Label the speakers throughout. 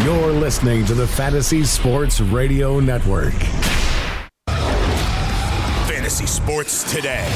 Speaker 1: You're listening to the Fantasy Sports Radio Network.
Speaker 2: Fantasy Sports Today.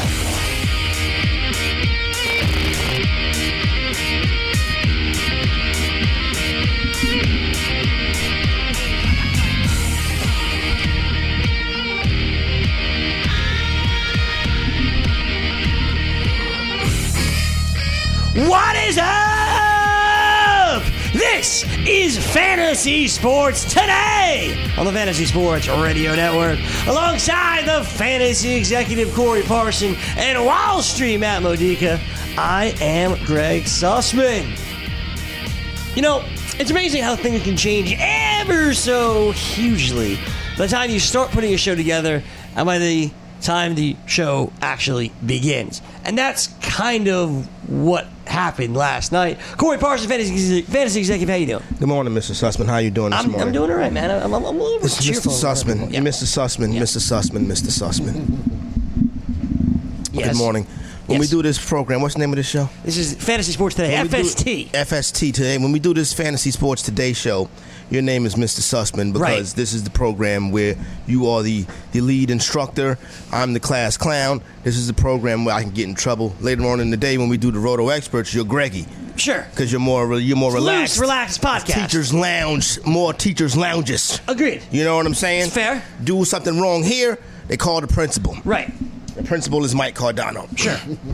Speaker 3: What is up? This is Fantasy Sports Today on the Fantasy Sports Radio Network, alongside the fantasy executive Corey Parson and Wall Street Matt Modica. I am Greg Sussman. You know, it's amazing how things can change ever so hugely by the time you start putting a show together and by the time the show actually begins. And that's kind of what happened last night. Corey Parsons, fantasy executive, how you doing?
Speaker 4: Good morning, Mr. Sussman. How you doing this morning?
Speaker 3: I'm doing all right, man. I'm a little bit cheerful.
Speaker 4: Mr. Sussman.
Speaker 3: Yeah.
Speaker 4: Mr. Sussman.
Speaker 3: Yeah.
Speaker 4: Mr. Sussman. Mr. Sussman.
Speaker 3: Yes.
Speaker 4: Good morning. When we do this program, what's the name of this show?
Speaker 3: This is Fantasy Sports Today, FST.
Speaker 4: FST today. When we do this Fantasy Sports Today show, your name is Mr. Sussman because This is the program where you are the lead instructor. I'm the class clown. This is the program where I can get in trouble later on in the day when we do the Roto Experts. You're Greggy.
Speaker 3: Sure.
Speaker 4: Because you're more relaxed.
Speaker 3: Relaxed podcast.
Speaker 4: Teachers lounge, more teachers lounges.
Speaker 3: Agreed.
Speaker 4: You know what I'm saying?
Speaker 3: It's fair.
Speaker 4: Do something wrong here, they call the principal.
Speaker 3: Right.
Speaker 4: The principal is Mike Cardano.
Speaker 3: Sure.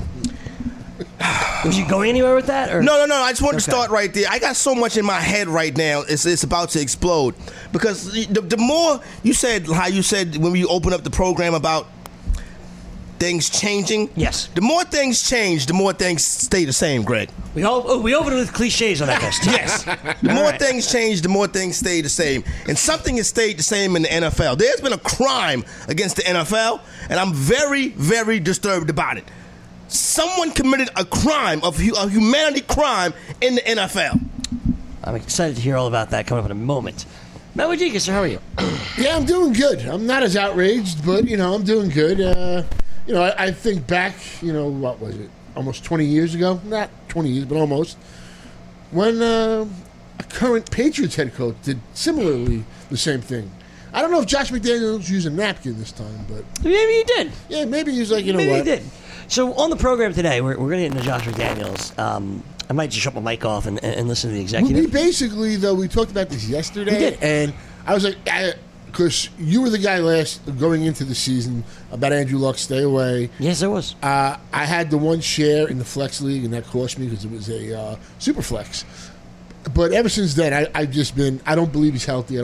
Speaker 3: Was you going anywhere with that? Or?
Speaker 4: No. I just wanted to start right there. I got so much in my head right now. It's about to explode. Because the more you said, how you said when we opened up the program about things changing.
Speaker 3: Yes.
Speaker 4: The more things change, the more things stay the same, Greg.
Speaker 3: We opened with cliches on that list.
Speaker 4: Yes. The more things change, the more things stay the same. And something has stayed the same in the NFL. There's been a crime against the NFL, and I'm very, very disturbed about it. Someone committed a crime, a humanity crime in the NFL.
Speaker 3: I'm excited to hear all about that coming up in a moment. Matt Modica, sir, how are you?
Speaker 5: Yeah, I'm doing good. I'm not as outraged, but, I'm doing good. I think back, what was it? Almost 20 years ago? Not 20 years, but almost. When a current Patriots head coach did similarly the same thing. I don't know if Josh McDaniels used a napkin this time, but...
Speaker 3: Maybe he did.
Speaker 5: Yeah, maybe he's like,
Speaker 3: maybe
Speaker 5: what?
Speaker 3: He did. So on the program today, we're going to get into Josh McDaniels. I might just shut my mic off and listen to the executive.
Speaker 5: We basically, though, we talked about this yesterday.
Speaker 3: We did.
Speaker 5: And I was like... Because you were the guy going into the season about Andrew Luck, stay away.
Speaker 3: Yes, I was.
Speaker 5: I had the one share in the Flex League, and that cost me because it was a super flex. But ever since then, I've just been, I don't believe he's healthy.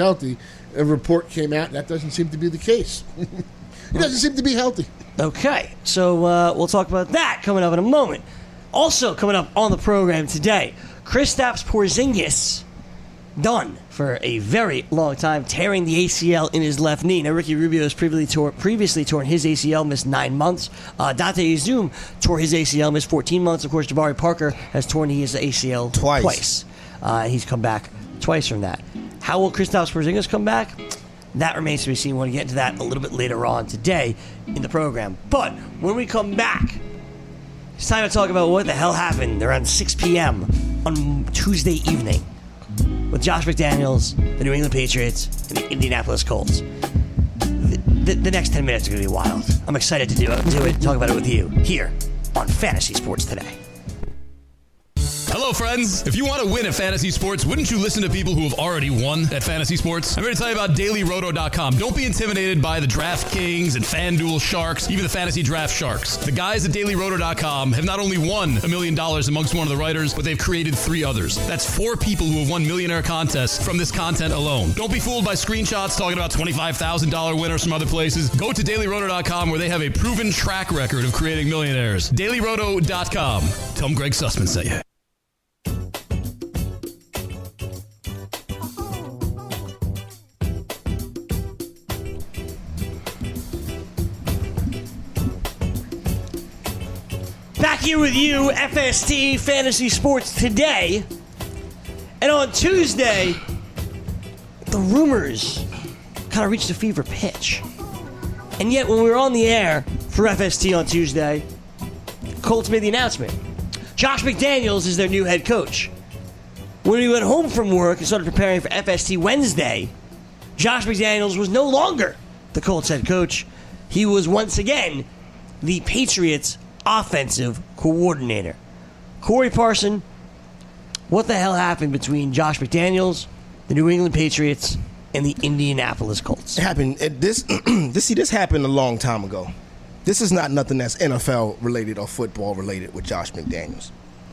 Speaker 5: A report came out, and that doesn't seem to be the case. He doesn't seem to be healthy.
Speaker 3: Okay, so we'll talk about that coming up in a moment. Also coming up on the program today, Kristaps Porzingis done for a very long time, tearing the ACL in his left knee. Now, Ricky Rubio has previously torn his ACL, missed 9 months. Dante Izum tore his ACL, missed 14 months. Of course, Jabari Parker has torn his ACL twice. He's come back twice from that. How will Kristaps Porzingis come back? That remains to be seen. We'll get into that a little bit later on today in the program. But when we come back, it's time to talk about what the hell happened around 6 p.m. on Tuesday evening with Josh McDaniels, the New England Patriots, and the Indianapolis Colts. The next 10 minutes are going to be wild. I'm excited to do it, talk about it with you here on Fantasy Sports Today.
Speaker 6: Hello, friends. If you want to win at Fantasy Sports, wouldn't you listen to people who have already won at Fantasy Sports? I'm here to tell you about DailyRoto.com. Don't be intimidated by the DraftKings and FanDuel Sharks, even the Fantasy Draft Sharks. The guys at DailyRoto.com have not only won $1 million amongst one of the writers, but they've created 3 others. That's 4 people who have won millionaire contests from this content alone. Don't be fooled by screenshots talking about $25,000 winners from other places. Go to DailyRoto.com where they have a proven track record of creating millionaires. DailyRoto.com. Tell them Greg Sussman sent you.
Speaker 3: Back here with you, FST Fantasy Sports Today. And on Tuesday, the rumors kind of reached a fever pitch. And yet, when we were on the air for FST on Tuesday, Colts made the announcement. Josh McDaniels is their new head coach. When he went home from work and started preparing for FST Wednesday, Josh McDaniels was no longer the Colts head coach. He was once again the Patriots offensive coordinator. Corey Parson, what the hell happened between Josh McDaniels, the New England Patriots, and the Indianapolis Colts?
Speaker 4: It happened. This happened a long time ago. This is not nothing that's NFL related or football related with Josh McDaniels.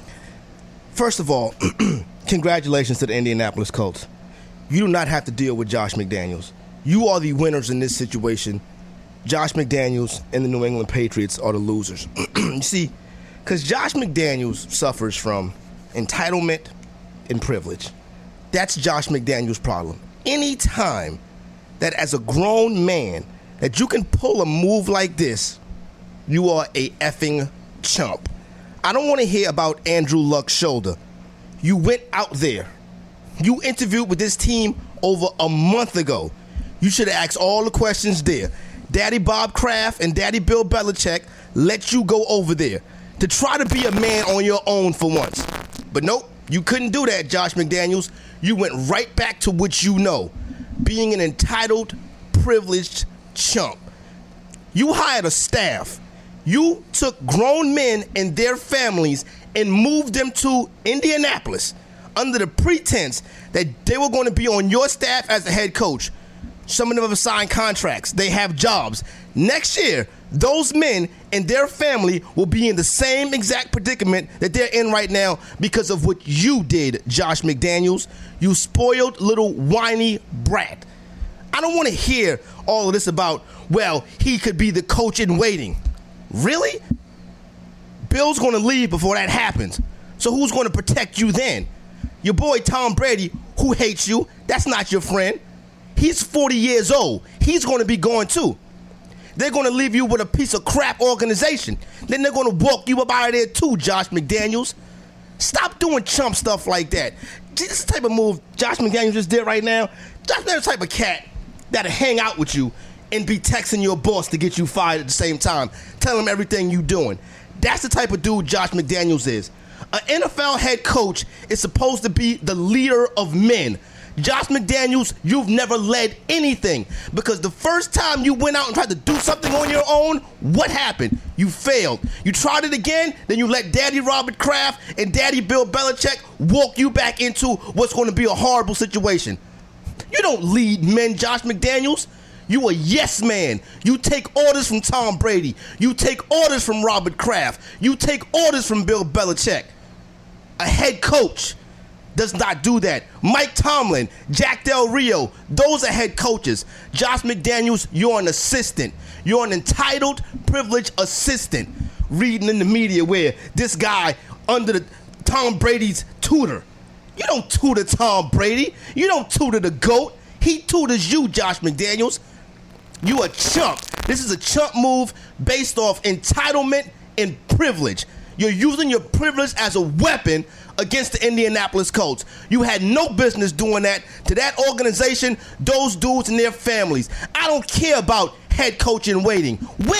Speaker 4: First of all, congratulations to the Indianapolis Colts. You do not have to deal with Josh McDaniels. You are the winners in this situation. Josh McDaniels and the New England Patriots are the losers. You see, because Josh McDaniels suffers from entitlement and privilege. That's Josh McDaniels' problem. Anytime that as a grown man that you can pull a move like this, you are a effing chump. I don't want to hear about Andrew Luck's shoulder. You went out there. You interviewed with this team over a month ago. You should have asked all the questions there. Daddy Bob Kraft and Daddy Bill Belichick let you go over there to try to be a man on your own for once. But nope, you couldn't do that, Josh McDaniels. You went right back to what you know, being an entitled, privileged chump. You hired a staff. You took grown men and their families and moved them to Indianapolis under the pretense that they were going to be on your staff as a head coach. Some of them have signed contracts. They have jobs. Next year, those men and their family will be in the same exact predicament that they're in right now because of what you did, Josh McDaniels. You spoiled little whiny brat. I don't want to hear all of this about, well, he could be the coach in waiting. Really? Bill's going to leave before that happens. So who's going to protect you then? Your boy Tom Brady, who hates you, that's not your friend. He's 40 years old. He's going to be gone too. They're going to leave you with a piece of crap organization. Then they're going to walk you up out of there too, Josh McDaniels. Stop doing chump stuff like that. This is the type of move Josh McDaniels just did right now. Josh McDaniels is the type of cat that'll hang out with you and be texting your boss to get you fired at the same time. Tell him everything you're doing. That's the type of dude Josh McDaniels is. An NFL head coach is supposed to be the leader of men. Josh McDaniels, you've never led anything because the first time you went out and tried to do something on your own, what happened? You failed. You tried it again, then you let Daddy Robert Kraft and Daddy Bill Belichick walk you back into what's going to be a horrible situation. You don't lead men, Josh McDaniels. You a yes man. You take orders from Tom Brady. You take orders from Robert Kraft. You take orders from Bill Belichick. A head coach does not do that. Mike Tomlin, Jack Del Rio, those are head coaches. Josh McDaniels, you're an assistant. You're an entitled, privileged assistant. Reading in the media where this guy under Tom Brady's tutor. You don't tutor Tom Brady. You don't tutor the GOAT. He tutors you, Josh McDaniels. You a chump. This is a chump move based off entitlement and privilege. You're using your privilege as a weapon against the Indianapolis Colts. You had no business doing that to that organization, those dudes and their families. I don't care about head coach in waiting.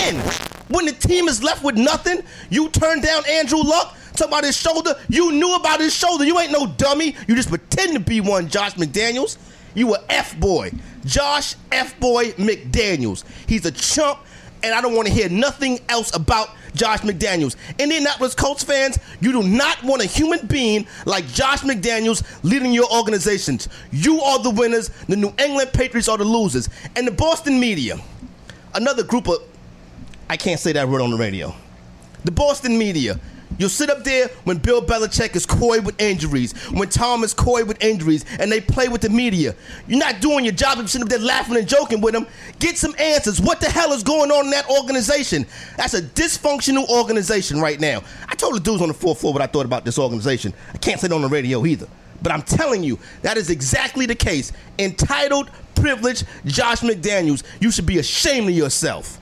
Speaker 4: When the team is left with nothing, you turn down Andrew Luck, talk about his shoulder. You knew about his shoulder. You ain't no dummy. You just pretend to be one, Josh McDaniels. You a F-boy. Josh F-boy McDaniels. He's a chump, and I don't want to hear nothing else about Josh McDaniels. Indianapolis Colts fans, you do not want a human being like Josh McDaniels leading your organizations. You are the winners. The New England Patriots are the losers. And the Boston media, another group of, I can't say that word on the radio. The Boston media, you'll sit up there when Bill Belichick is coy with injuries, when Tom is coy with injuries, and they play with the media. You're not doing your job of sitting up there laughing and joking with them. Get some answers. What the hell is going on in that organization? That's a dysfunctional organization right now. I told the dudes on the fourth floor what I thought about this organization. I can't say it on the radio either. But I'm telling you, that is exactly the case. Entitled, privileged Josh McDaniels, you should be ashamed of yourself.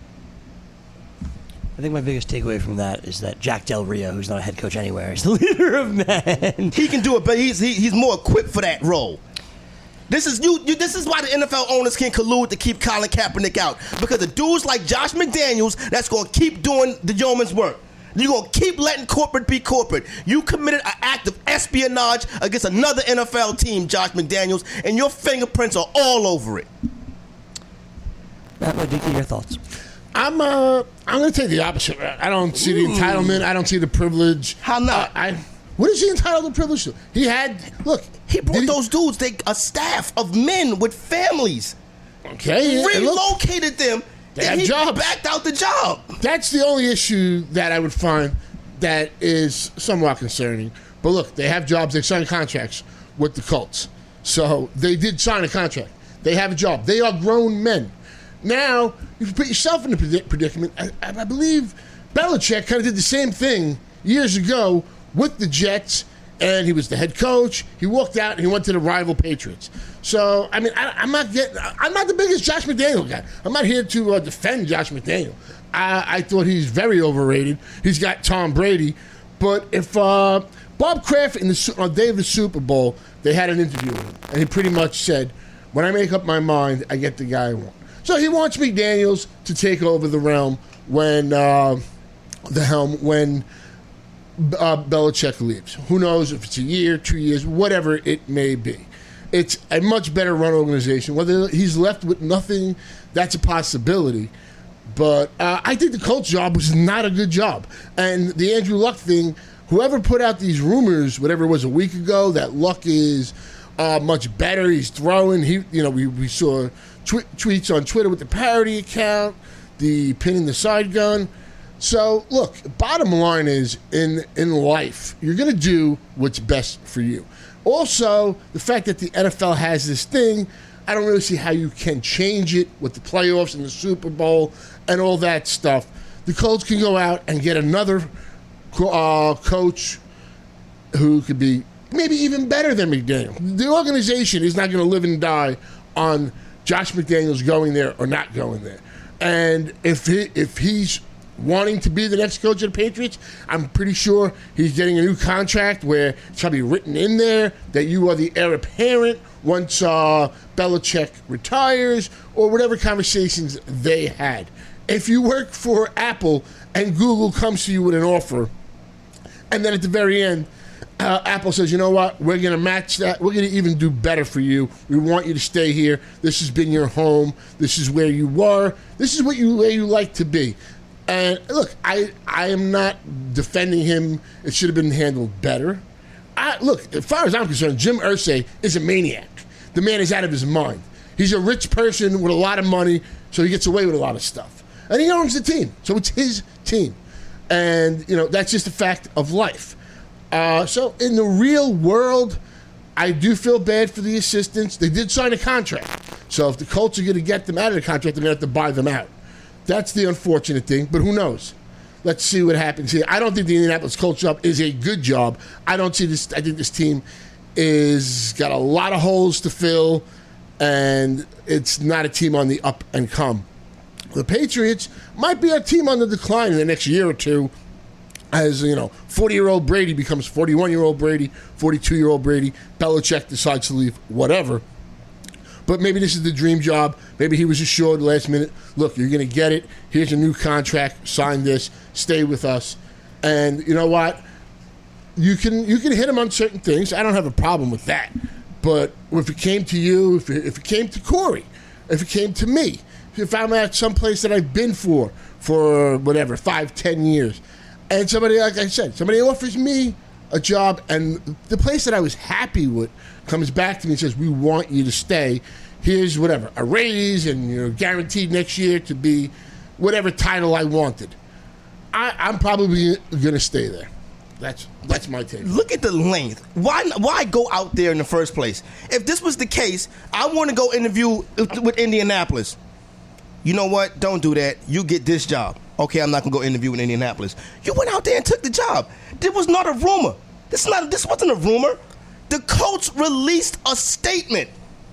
Speaker 3: I think my biggest takeaway from that is that Jack Del Rio, who's not a head coach anywhere, is the leader of men.
Speaker 4: He can do it, but he's more equipped for that role. This is This is why the NFL owners can collude to keep Colin Kaepernick out, because the dudes like Josh McDaniels that's going to keep doing the yeoman's work. You're going to keep letting corporate be corporate. You committed an act of espionage against another NFL team, Josh McDaniels, and your fingerprints are all over it.
Speaker 3: Matt Modica, your thoughts?
Speaker 5: I'm going to take the opposite. I don't see the entitlement. I don't see the privilege.
Speaker 4: How not?
Speaker 5: What is he entitled to privilege to? He
Speaker 4: brought those dudes, a staff of men with families.
Speaker 5: Okay.
Speaker 4: Relocated them.
Speaker 5: They have
Speaker 4: he
Speaker 5: jobs.
Speaker 4: Backed out the job.
Speaker 5: That's the only issue that I would find that is somewhat concerning. But look, they have jobs. They signed contracts with the Colts. So they did sign a contract. They have a job. They are grown men. Now, if you put yourself in a predicament, I believe Belichick kind of did the same thing years ago with the Jets, and he was the head coach. He walked out and he went to the rival Patriots. So, I mean, I'm not the biggest Josh McDaniel guy. I'm not here to defend Josh McDaniel. I thought he's very overrated. He's got Tom Brady. But if Bob Kraft on the day of the Super Bowl, they had an interview with him, and he pretty much said, when I make up my mind, I get the guy I want. So he wants McDaniels to take over the helm when Belichick leaves. Who knows if it's a year, 2 years, whatever it may be. It's a much better run organization. Whether he's left with nothing, that's a possibility. But I think the Colts job was not a good job. And the Andrew Luck thing, whoever put out these rumors, whatever it was a week ago, that Luck is much better. He's throwing. We saw tweets on Twitter with the parody account, the pin in the side gun. So, look, bottom line is, in life, you're going to do what's best for you. Also, the fact that the NFL has this thing, I don't really see how you can change it with the playoffs and the Super Bowl and all that stuff. The Colts can go out and get another coach who could be maybe even better than McDaniel. The organization is not going to live and die on Josh McDaniels going there or not going there. And if he's wanting to be the next coach of the Patriots, I'm pretty sure he's getting a new contract where it's probably written in there that you are the heir apparent once Belichick retires, or whatever conversations they had. If you work for Apple and Google comes to you with an offer, and then at the very end, Apple says, you know what, we're going to match that. We're going to even do better for you. We want you to stay here. This has been your home. This is where you were. This is where you like to be. And look, I am not defending him. It should have been handled better. Look, as far as I'm concerned, Jim Irsay is a maniac. The man is out of his mind. He's a rich person with a lot of money, so he gets away with a lot of stuff. And he owns the team, so it's his team. And, that's just a fact of life. So in the real world, I do feel bad for the assistants. They did sign a contract. So if the Colts are going to get them out of the contract, they're going to have to buy them out. That's the unfortunate thing, but who knows? Let's see what happens here. I don't think the Indianapolis Colts job is a good job. I don't see this. I think this team is got a lot of holes to fill, and it's not a team on the up and come. The Patriots might be a team on the decline in the next year or two, as 40-year-old Brady becomes 41-year-old Brady, 42-year-old Brady. Belichick decides to leave, whatever. But maybe this is the dream job. Maybe he was assured last minute, look, you're going to get it. Here's a new contract. Sign this. Stay with us. And you know what? You can hit him on certain things. I don't have a problem with that. But if it came to you, if it came to Corey, if it came to me, if I'm at some place that I've been for whatever, 5-10 years, and somebody, like I said, somebody offers me a job, and the place that I was happy with comes back to me and says, we want you to stay. Here's whatever, a raise, and you're guaranteed next year to be whatever title I wanted. I'm probably going to stay there. That's my take.
Speaker 4: Look at the length. Why go out there in the first place? If this was the case, I want to go interview with Indianapolis. You know what? Don't do that. You get this job. Okay, I'm not going to go interview in Indianapolis. You went out there and took the job. This was not a rumor. This wasn't a rumor. The Colts released a statement.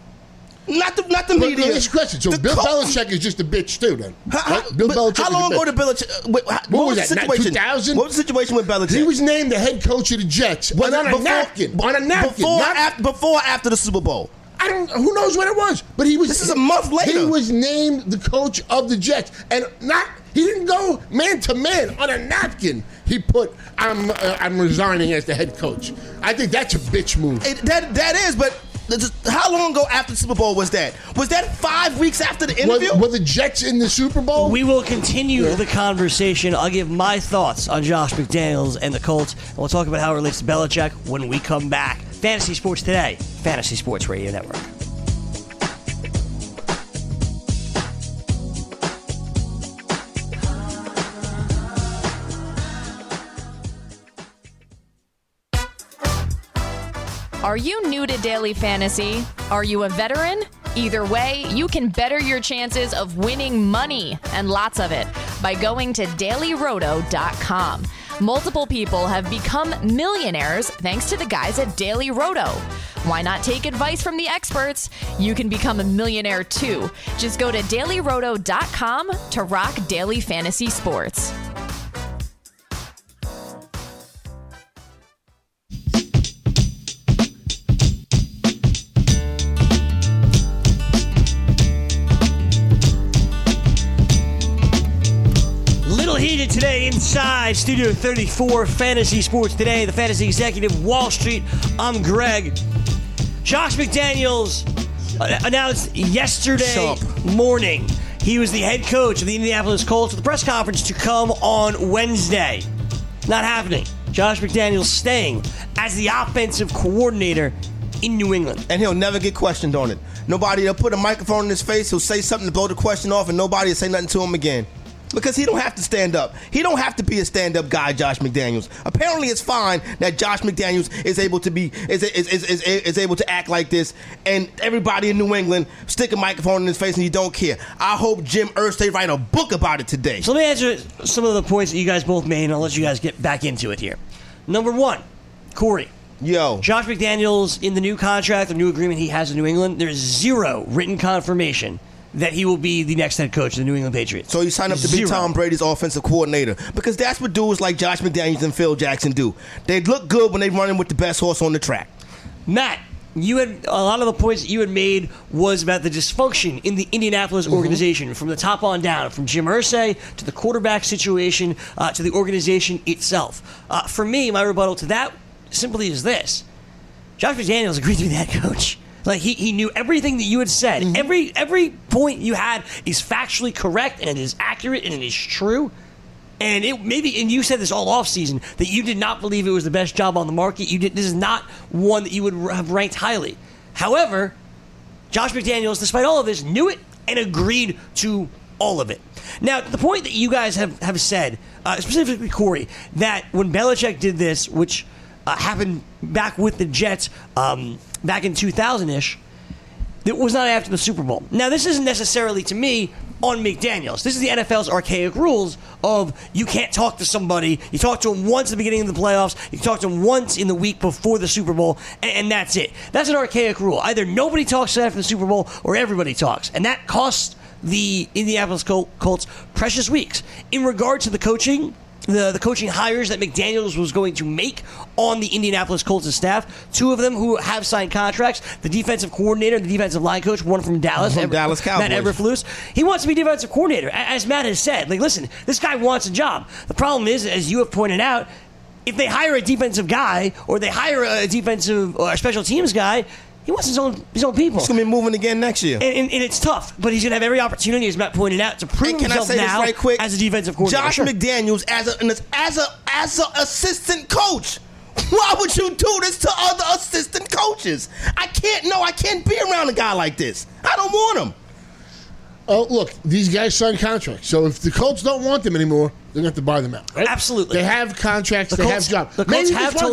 Speaker 4: Not the media.
Speaker 5: But question. So Bill Belichick is just a bitch too, then.
Speaker 4: How long ago did Belichick? What
Speaker 5: was that? 2000?
Speaker 4: What was the situation with Belichick?
Speaker 5: He was named the head coach of the Jets. On a napkin.
Speaker 4: Before or after the Super Bowl?
Speaker 5: Who knows when it was? But he was.
Speaker 4: This is a month later.
Speaker 5: He was named the coach of the Jets, and not He didn't go man to man on a napkin. He put, I'm resigning as the head coach. I think that's a bitch move.
Speaker 4: That is, but how long ago after the Super Bowl was that? Was that 5 weeks after the interview?
Speaker 5: Were the Jets in the Super Bowl?
Speaker 3: We will continue the conversation. I'll give my thoughts on Josh McDaniels and the Colts, and we'll talk about how it relates to Belichick when we come back. Fantasy Sports Today, Fantasy Sports Radio Network.
Speaker 7: Are you new to daily fantasy? Are you a veteran? Either way, you can better your chances of winning money, and lots of it, by going to dailyroto.com. Multiple people have become millionaires thanks to the guys at Daily Roto. Why not take advice from the experts? You can become a millionaire too. Just go to dailyroto.com to rock daily fantasy sports.
Speaker 3: Heated today inside Studio 34, Fantasy Sports Today, the Fantasy Executive, Wall Street. I'm Greg. Josh McDaniels announced yesterday morning he was the head coach of the Indianapolis Colts at the press conference to come on Wednesday. Not happening. Josh McDaniels staying as the offensive coordinator in New England.
Speaker 4: And he'll never get questioned on it. Nobody will put a microphone in his face, he'll say something to blow the question off, and nobody will say nothing to him again. Because he don't have to stand up. He don't have to be a stand-up guy, Josh McDaniels. Apparently, it's fine that Josh McDaniels is able to be is able to act like this, and everybody in New England stick a microphone in his face and you don't care. I hope Jim Irsay write a book about it today.
Speaker 3: So let me answer some of the points that you guys both made, and I'll let you guys get back into it here. Number one, Corey.
Speaker 4: Yo.
Speaker 3: Josh McDaniels, in the new contract, the new agreement he has in New England, there's zero written confirmation that he will be the next head coach of the New England Patriots.
Speaker 4: So he signed up to be Tom Brady's offensive coordinator. Because that's what dudes like Josh McDaniels and Phil Jackson do. They look good when they're running with the best horse on the track.
Speaker 3: Matt, you had a lot of the points that you had made was about the dysfunction in the Indianapolis organization, from the top on down, from Jim Irsay to the quarterback situation to the organization itself. For me, my rebuttal to that simply is this. Josh McDaniels agreed to be the head coach. Like, he knew everything that you had said. Mm-hmm. Every point you had is factually correct, and it is accurate, and it is true. And and you said this all offseason, that you did not believe it was the best job on the market. This is not one that you would have ranked highly. However, Josh McDaniels, despite all of this, knew it and agreed to all of it. Now, the point that you guys have said, specifically Corey, that when Belichick did this, which happened back with the Jets back in 2000-ish, it was not after the Super Bowl. Now, this isn't necessarily, to me, on McDaniels. This is the NFL's archaic rules of you can't talk to somebody. You talk to them once at the beginning of the playoffs. You talk to them once in the week before the Super Bowl, and that's it. That's an archaic rule. Either nobody talks after the Super Bowl or everybody talks, and that costs the Indianapolis Colts precious weeks. In regard to the coaching, the coaching hires that McDaniels was going to make on the Indianapolis Colts staff, two of them who have signed contracts, the defensive coordinator, the defensive line coach, one from Dallas,
Speaker 4: Dallas Cowboys.
Speaker 3: Matt Eberflus. He wants to be defensive coordinator. As Matt has said, like, listen, this guy wants a job. The problem is, as you have pointed out, if they hire a defensive guy or they hire a defensive or a special teams guy, he wants his own people.
Speaker 4: He's going to be moving again next year.
Speaker 3: And it's tough, but he's going to have every opportunity, as Matt pointed out, to prove himself now
Speaker 4: right quick?
Speaker 3: as a defensive coordinator.
Speaker 4: Josh McDaniels as an assistant coach. Why would you do this to other assistant coaches? I can't be around a guy like this. I don't want him.
Speaker 5: Oh, look, these guys signed contracts. So if the Colts don't want them anymore, they're going to have to buy them out. Right?
Speaker 3: Absolutely.
Speaker 5: They have contracts. They have jobs.
Speaker 3: Maybe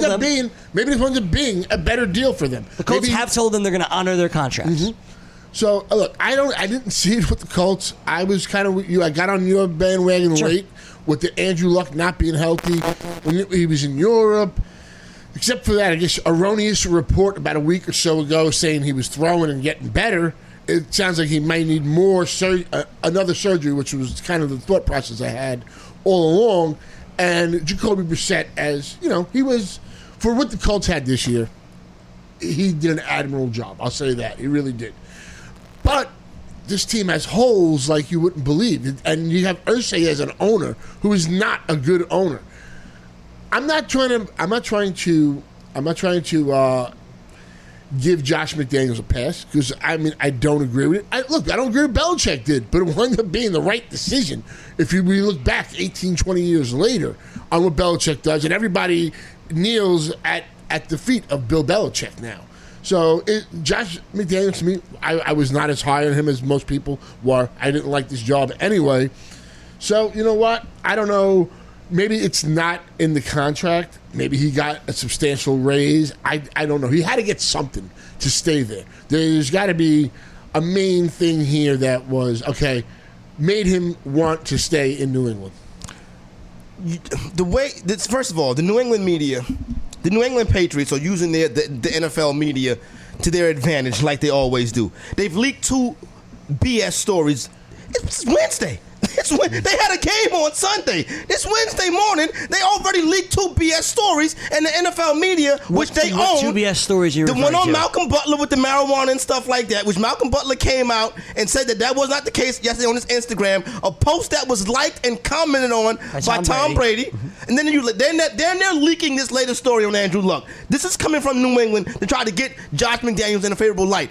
Speaker 5: this winds up being a better deal for them.
Speaker 3: The Colts have told them they're going to honor their contracts. Mm-hmm.
Speaker 5: So, look, I didn't see it with the Colts. I was kind of with you. I got on your bandwagon late with the Andrew Luck not being healthy when he was in Europe. Except for that, I guess, erroneous report about a week or so ago saying he was throwing and getting better. It sounds like he might need more another surgery, which was kind of the thought process I had all along. And Jacoby Brissett, as you know, he was, for what the Colts had this year, he did an admirable job. I'll say that. He really did. But this team has holes like you wouldn't believe. And you have Irsay as an owner who is not a good owner. I'm not trying to give Josh McDaniels a pass because, I don't agree with it. I don't agree with Belichick did, but it wound up being the right decision if we look back 18, 20 years later on what Belichick does, and everybody kneels at the feet of Bill Belichick now. So Josh McDaniels, to me, I was not as high on him as most people were. I didn't like this job anyway. So, you know what? I don't know. Maybe it's not in the contract. Maybe he got a substantial raise. I don't know. He had to get something to stay there. There's got to be a main thing here that was, made him want to stay in New England.
Speaker 4: First of all, the New England media, the New England Patriots are using the NFL media to their advantage like they always do. They've leaked 2 BS stories. It's Wednesday. They had a game on Sunday. This Wednesday morning, they already leaked 2 BS stories in the NFL media, which they own.
Speaker 3: What 2 BS stories are you referring to?
Speaker 4: The one on Malcolm Butler with the marijuana and stuff like that, which Malcolm Butler came out and said that was not the case yesterday on his Instagram, a post that was liked and commented on by Tom Brady. And then they're leaking this latest story on Andrew Luck. This is coming from New England to try to get Josh McDaniels in a favorable light.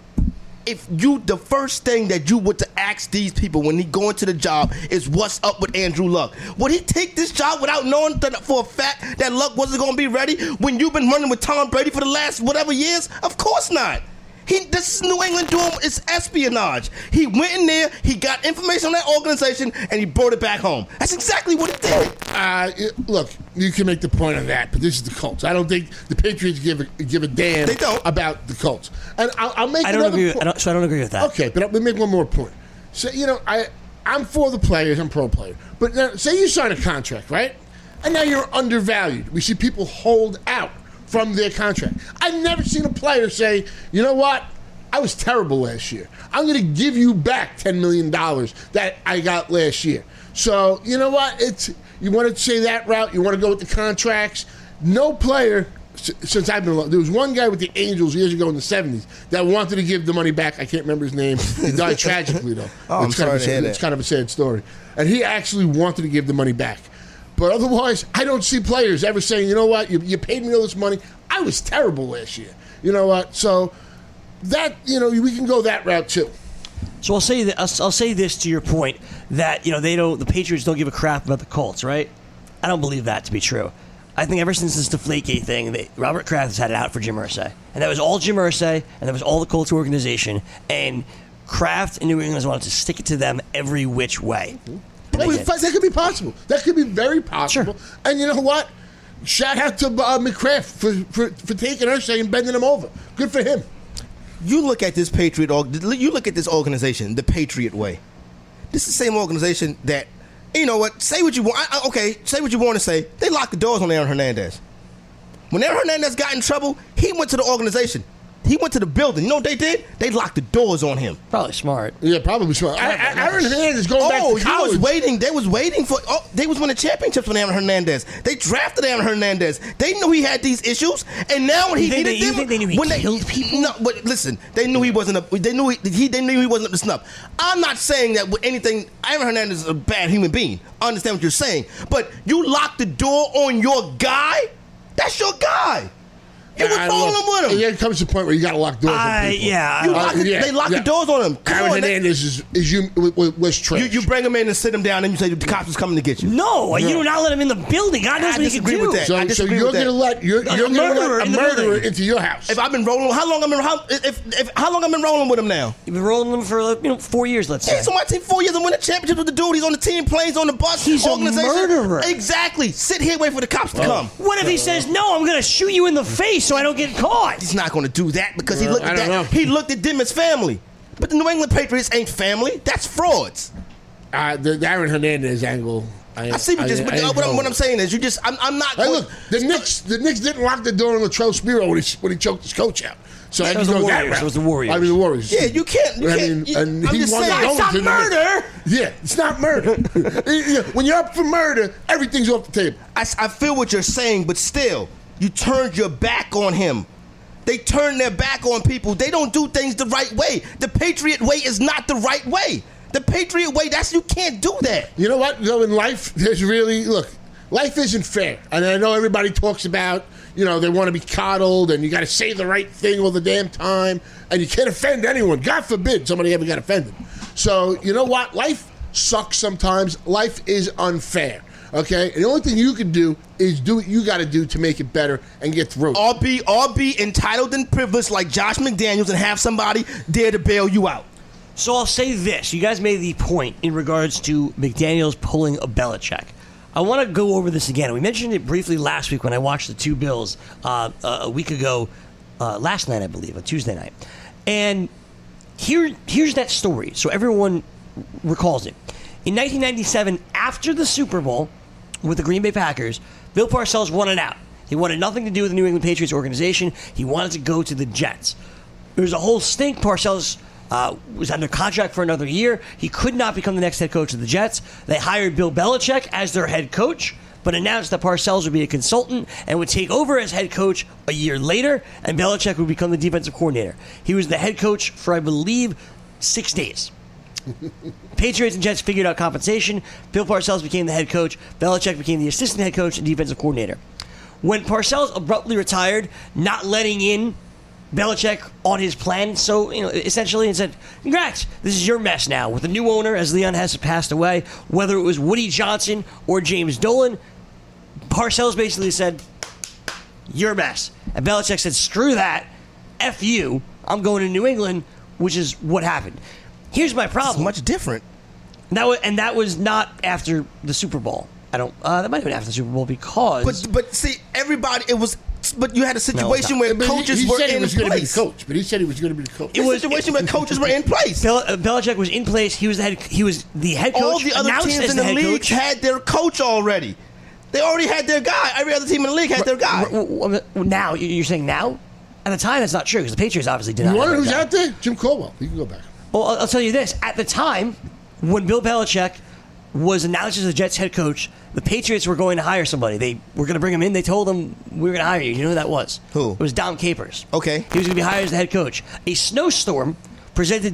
Speaker 4: If the first thing that you would to ask these people when he go into the job is what's up with Andrew Luck, would he take this job without knowing for a fact that Luck wasn't going to be ready when you've been running with Tom Brady for the last whatever years? Of course not. This is New England doing it's espionage. He went in there, he got information on that organization, and he brought it back home. That's exactly what he did.
Speaker 5: Look, you can make the point on that, but this is the Colts. I don't think the Patriots give a damn about the Colts. And I'll make another point.
Speaker 3: I don't agree with that.
Speaker 5: Okay, but let me make one more point. So, I'm for the players, I'm pro player. But now, say you sign a contract, right? And now you're undervalued. We see people hold out from their contract. I've never seen a player say, you know what? I was terrible last year. I'm going to give you back $10 million that I got last year. So, you know what? You want to say that route? You want to go with the contracts? No player, since I've been along, there was one guy with the Angels years ago in the 70s that wanted to give the money back. I can't remember his name. He died tragically, though.
Speaker 4: I'm sorry to hear that.
Speaker 5: It's kind of a sad story. And he actually wanted to give the money back. But otherwise, I don't see players ever saying, you know what, you paid me all this money. I was terrible last year. You know what? So that, we can go that route too.
Speaker 3: So I'll say this to your point that, the Patriots don't give a crap about the Colts, right? I don't believe that to be true. I think ever since this Deflategate thing, Robert Kraft has had it out for Jim Irsay. And that was all Jim Irsay, and that was all the Colts organization. And Kraft and New England wanted to stick it to them every which way.
Speaker 5: That could be possible. That could be very possible. Sure. And you know what? Shout out to McCraft for taking Irsay and bending him over. Good for him.
Speaker 4: You look at this you look at this organization, the Patriot way. This is the same organization that, you know what? Say what you want. Say what you want to say. They locked the doors on Aaron Hernandez. When Aaron Hernandez got in trouble, he went to the organization. He went to the building. You know what they did? They locked the doors on him.
Speaker 3: Probably smart.
Speaker 5: Yeah, probably smart. Aaron Hernandez going back to college.
Speaker 4: They was waiting for. They was winning championships with Aaron Hernandez. They drafted Aaron Hernandez. They knew he had these issues, and now when he needed them,
Speaker 3: you think they knew he killed people?
Speaker 4: No, but listen, they knew he wasn't up. They knew he wasn't up to snuff. I'm not saying that with anything. Aaron Hernandez is a bad human being. I understand what you're saying, but you lock the door on your guy. That's your guy. You was rolling with him.
Speaker 5: There comes the point where you got to lock doors on people.
Speaker 4: They lock the doors on him.
Speaker 5: Aaron Hernandez was trash.
Speaker 4: You bring him in and sit him down, and you say the cops is coming to get you.
Speaker 3: No, you do not let him in the building. God knows what he can do.
Speaker 4: With that.
Speaker 5: So you're going to let a murderer into your house.
Speaker 4: If I've been rolling, how long I've been rolling with him now?
Speaker 3: You've been rolling with him for 4 years, let's say.
Speaker 4: He's on my team 4 years and win a championship with the dude. He's on the team, plays on the bus.
Speaker 3: He's a murderer.
Speaker 4: Exactly. Sit here, wait for the cops to come.
Speaker 3: What if he says, no, I'm going to shoot you in the face so I don't get caught?
Speaker 4: He's not going to do that because he looked at them as family. But the New England Patriots ain't family. That's frauds.
Speaker 5: The Aaron Hernandez angle.
Speaker 4: I see what I'm saying is I'm not.
Speaker 5: Hey, look, the Knicks didn't lock the door on Latrell Sprewell when he choked his coach out. So
Speaker 3: that was the Warriors. It was the Warriors.
Speaker 5: I mean, the Warriors.
Speaker 4: Yeah, you can't. I'm just saying, it's not murder.
Speaker 5: Yeah, it's not murder. When you're up for murder, everything's off the table.
Speaker 4: I feel what you're saying, but still, you turned your back on him. They turn their back on people. They don't do things the right way. The Patriot way is not the right way. The Patriot way, you can't do that.
Speaker 5: You know what? Though in life, life isn't fair. And I know everybody talks about, they want to be coddled and you got to say the right thing all the damn time. And you can't offend anyone. God forbid somebody ever got offended. So, you know what? Life sucks sometimes. Life is unfair. Okay? And the only thing you can do is do what you got to do to make it better and get through.
Speaker 4: Or be entitled and privileged like Josh McDaniels and have somebody dare to bail you out.
Speaker 3: So I'll say this. You guys made the point in regards to McDaniels pulling a Belichick. I want to go over this again. We mentioned it briefly last week when I watched the two Bills a week ago, last night, I believe, on Tuesday night. And here's that story, so everyone recalls it. In 1997, after the Super Bowl with the Green Bay Packers, Bill Parcells wanted out. He wanted nothing to do with the New England Patriots organization. He wanted to go to the Jets. There was a whole stink. Parcells was under contract for another year. He could not become the next head coach of the Jets. They hired Bill Belichick as their head coach, but announced that Parcells would be a consultant and would take over as head coach a year later, and Belichick would become the defensive coordinator. He was the head coach for, I believe, 6 days. Patriots and Jets figured out compensation. Bill Parcells became the head coach. Belichick became the assistant head coach and defensive coordinator. When Parcells abruptly retired, not letting in Belichick on his plan, so essentially, and said, "Congrats, this is your mess now." With the new owner, as Leon Hess passed away, whether it was Woody Johnson or James Dolan, Parcells basically said, "Your mess." And Belichick said, "Screw that, F you, I'm going to New England," which is what happened. Here's my problem.
Speaker 4: It's much different.
Speaker 3: That was not after the Super Bowl. That might have been after the Super Bowl because.
Speaker 4: But see, everybody, it was. But you had a situation where coaches were in place.
Speaker 5: But he said he was going to be the coach.
Speaker 4: It was a situation where coaches were in place.
Speaker 3: Belichick was in place. He was the head coach.
Speaker 4: All the other teams in the league had their coach already. They already had their guy. Every other team in the league had their guy.
Speaker 3: Now you're saying now? At the time, that's not true because the Patriots obviously did not.
Speaker 5: You want to know who's out there? Jim Caldwell. You can go back.
Speaker 3: Well, I'll tell you this. At the time, when Bill Belichick was announced as the Jets head coach, the Patriots were going to hire somebody. They were going to bring him in. They told him, "We were going to hire you." You know who that was?
Speaker 4: Who?
Speaker 3: It was Dom Capers.
Speaker 4: Okay.
Speaker 3: He was going to be hired as the head coach. A snowstorm prevented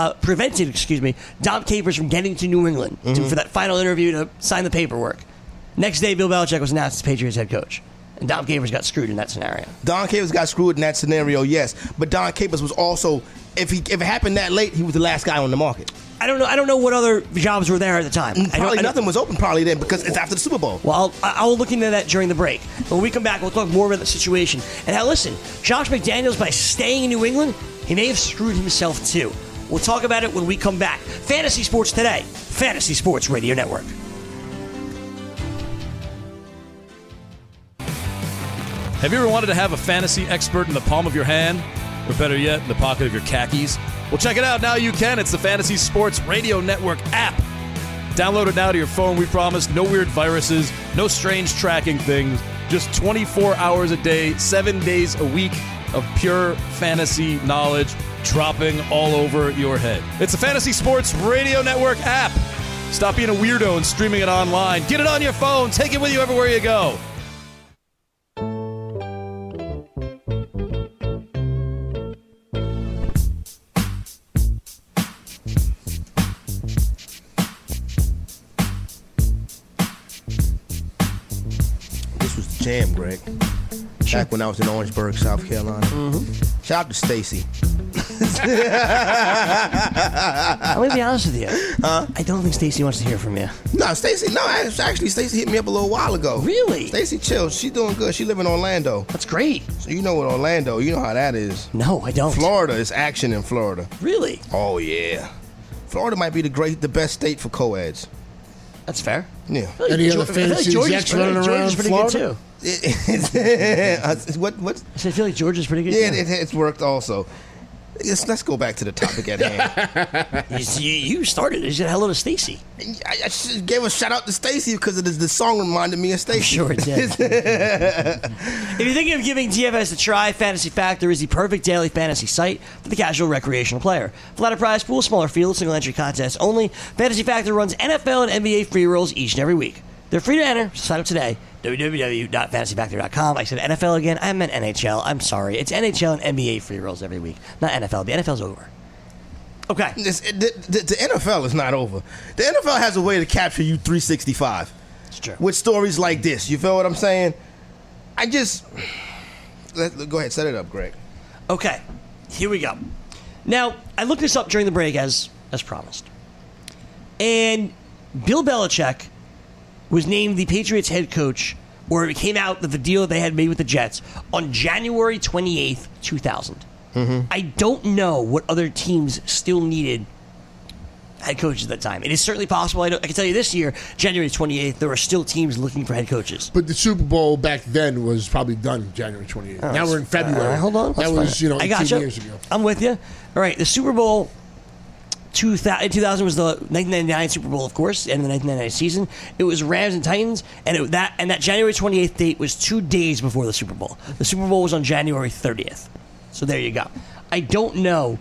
Speaker 3: Dom Capers from getting to New England for that final interview to sign the paperwork. Next day, Bill Belichick was announced as Patriots head coach. And Dom Capers got screwed in that scenario.
Speaker 4: Don Capers got screwed in that scenario, yes. But Don Capers was also, if it happened that late, he was the last guy on the market.
Speaker 3: I don't know what other jobs were there at the time.
Speaker 4: Probably nothing was open probably then because it's after the Super Bowl.
Speaker 3: Well, I'll look into that during the break. When we come back, we'll talk more about the situation. And now listen, Josh McDaniels, by staying in New England, he may have screwed himself too. We'll talk about it when we come back. Fantasy Sports Today, Fantasy Sports Radio Network.
Speaker 6: Have you ever wanted to have a fantasy expert in the palm of your hand? Or better yet, in the pocket of your khakis? Well, check it out. Now you can. It's the Fantasy Sports Radio Network app. Download it now to your phone. We promise no weird viruses, no strange tracking things. Just 24 hours a day, 7 days a week of pure fantasy knowledge dropping all over your head. It's the Fantasy Sports Radio Network app. Stop being a weirdo and streaming it online. Get it on your phone. Take it with you everywhere you go.
Speaker 4: Jam, Greg. Back when I was in Orangeburg, South Carolina. Shout out to Stacy.
Speaker 3: I'm going to be honest with you. I don't think Stacy wants to hear from you.
Speaker 4: No, Stacy. No, actually, Stacy hit me up a little while ago.
Speaker 3: Really?
Speaker 4: Stacy chill. She's doing good. She live in Orlando.
Speaker 3: That's great.
Speaker 4: So you know what Orlando, you know how that is.
Speaker 3: No, I don't.
Speaker 4: Florida is action in Florida.
Speaker 3: Really?
Speaker 4: Oh, yeah. Florida might be the best state for co-eds.
Speaker 3: That's fair.
Speaker 4: Yeah.
Speaker 5: Any other fantasy execs running around Florida?
Speaker 3: Good too.
Speaker 4: What?
Speaker 3: I feel like Georgia's pretty good.
Speaker 4: Yeah,
Speaker 3: too.
Speaker 4: it's worked also. Let's go back to the topic at hand.
Speaker 3: You started it. You said hello to Stacy.
Speaker 4: I gave a shout out to Stacy because the song reminded me of Stacy.
Speaker 3: I'm sure it did. If you're thinking of giving DFS a try, Fantasy Factor is the perfect daily fantasy site for the casual recreational player. Flatter prize pool, smaller field, single entry contests only. Fantasy Factor runs NFL and NBA free rolls each and every week. They're free to enter. Sign up today. www.fantasyfactory.com. I said NFL again. I meant NHL. I'm sorry. It's NHL and NBA free rolls every week, not NFL. The NFL's over. Okay.
Speaker 4: The NFL is not over. The NFL has a way to capture you 365.
Speaker 3: It's true.
Speaker 4: With stories like this. You feel what I'm saying? Go ahead, set it up, Greg.
Speaker 3: Okay. Here we go. Now, I looked this up during the break as promised. And Bill Belichick was named the Patriots head coach, or it came out that the deal they had made with the Jets on January 28th, 2000. Mm-hmm. I don't know what other teams still needed head coaches at that time. It is certainly possible. I can tell you this year, January 28th, there are still teams looking for head coaches.
Speaker 5: But the Super Bowl back then was probably done January 28th. Now we're in February.
Speaker 3: Hold on.
Speaker 5: That was, 18 years ago.
Speaker 3: I'm with you. All right, the Super Bowl 2000 was the 1999 Super Bowl, of course, and the 1999 season. It was Rams and Titans, and that January 28th date was 2 days before the Super Bowl. The Super Bowl was on January 30th. So there you go. I don't know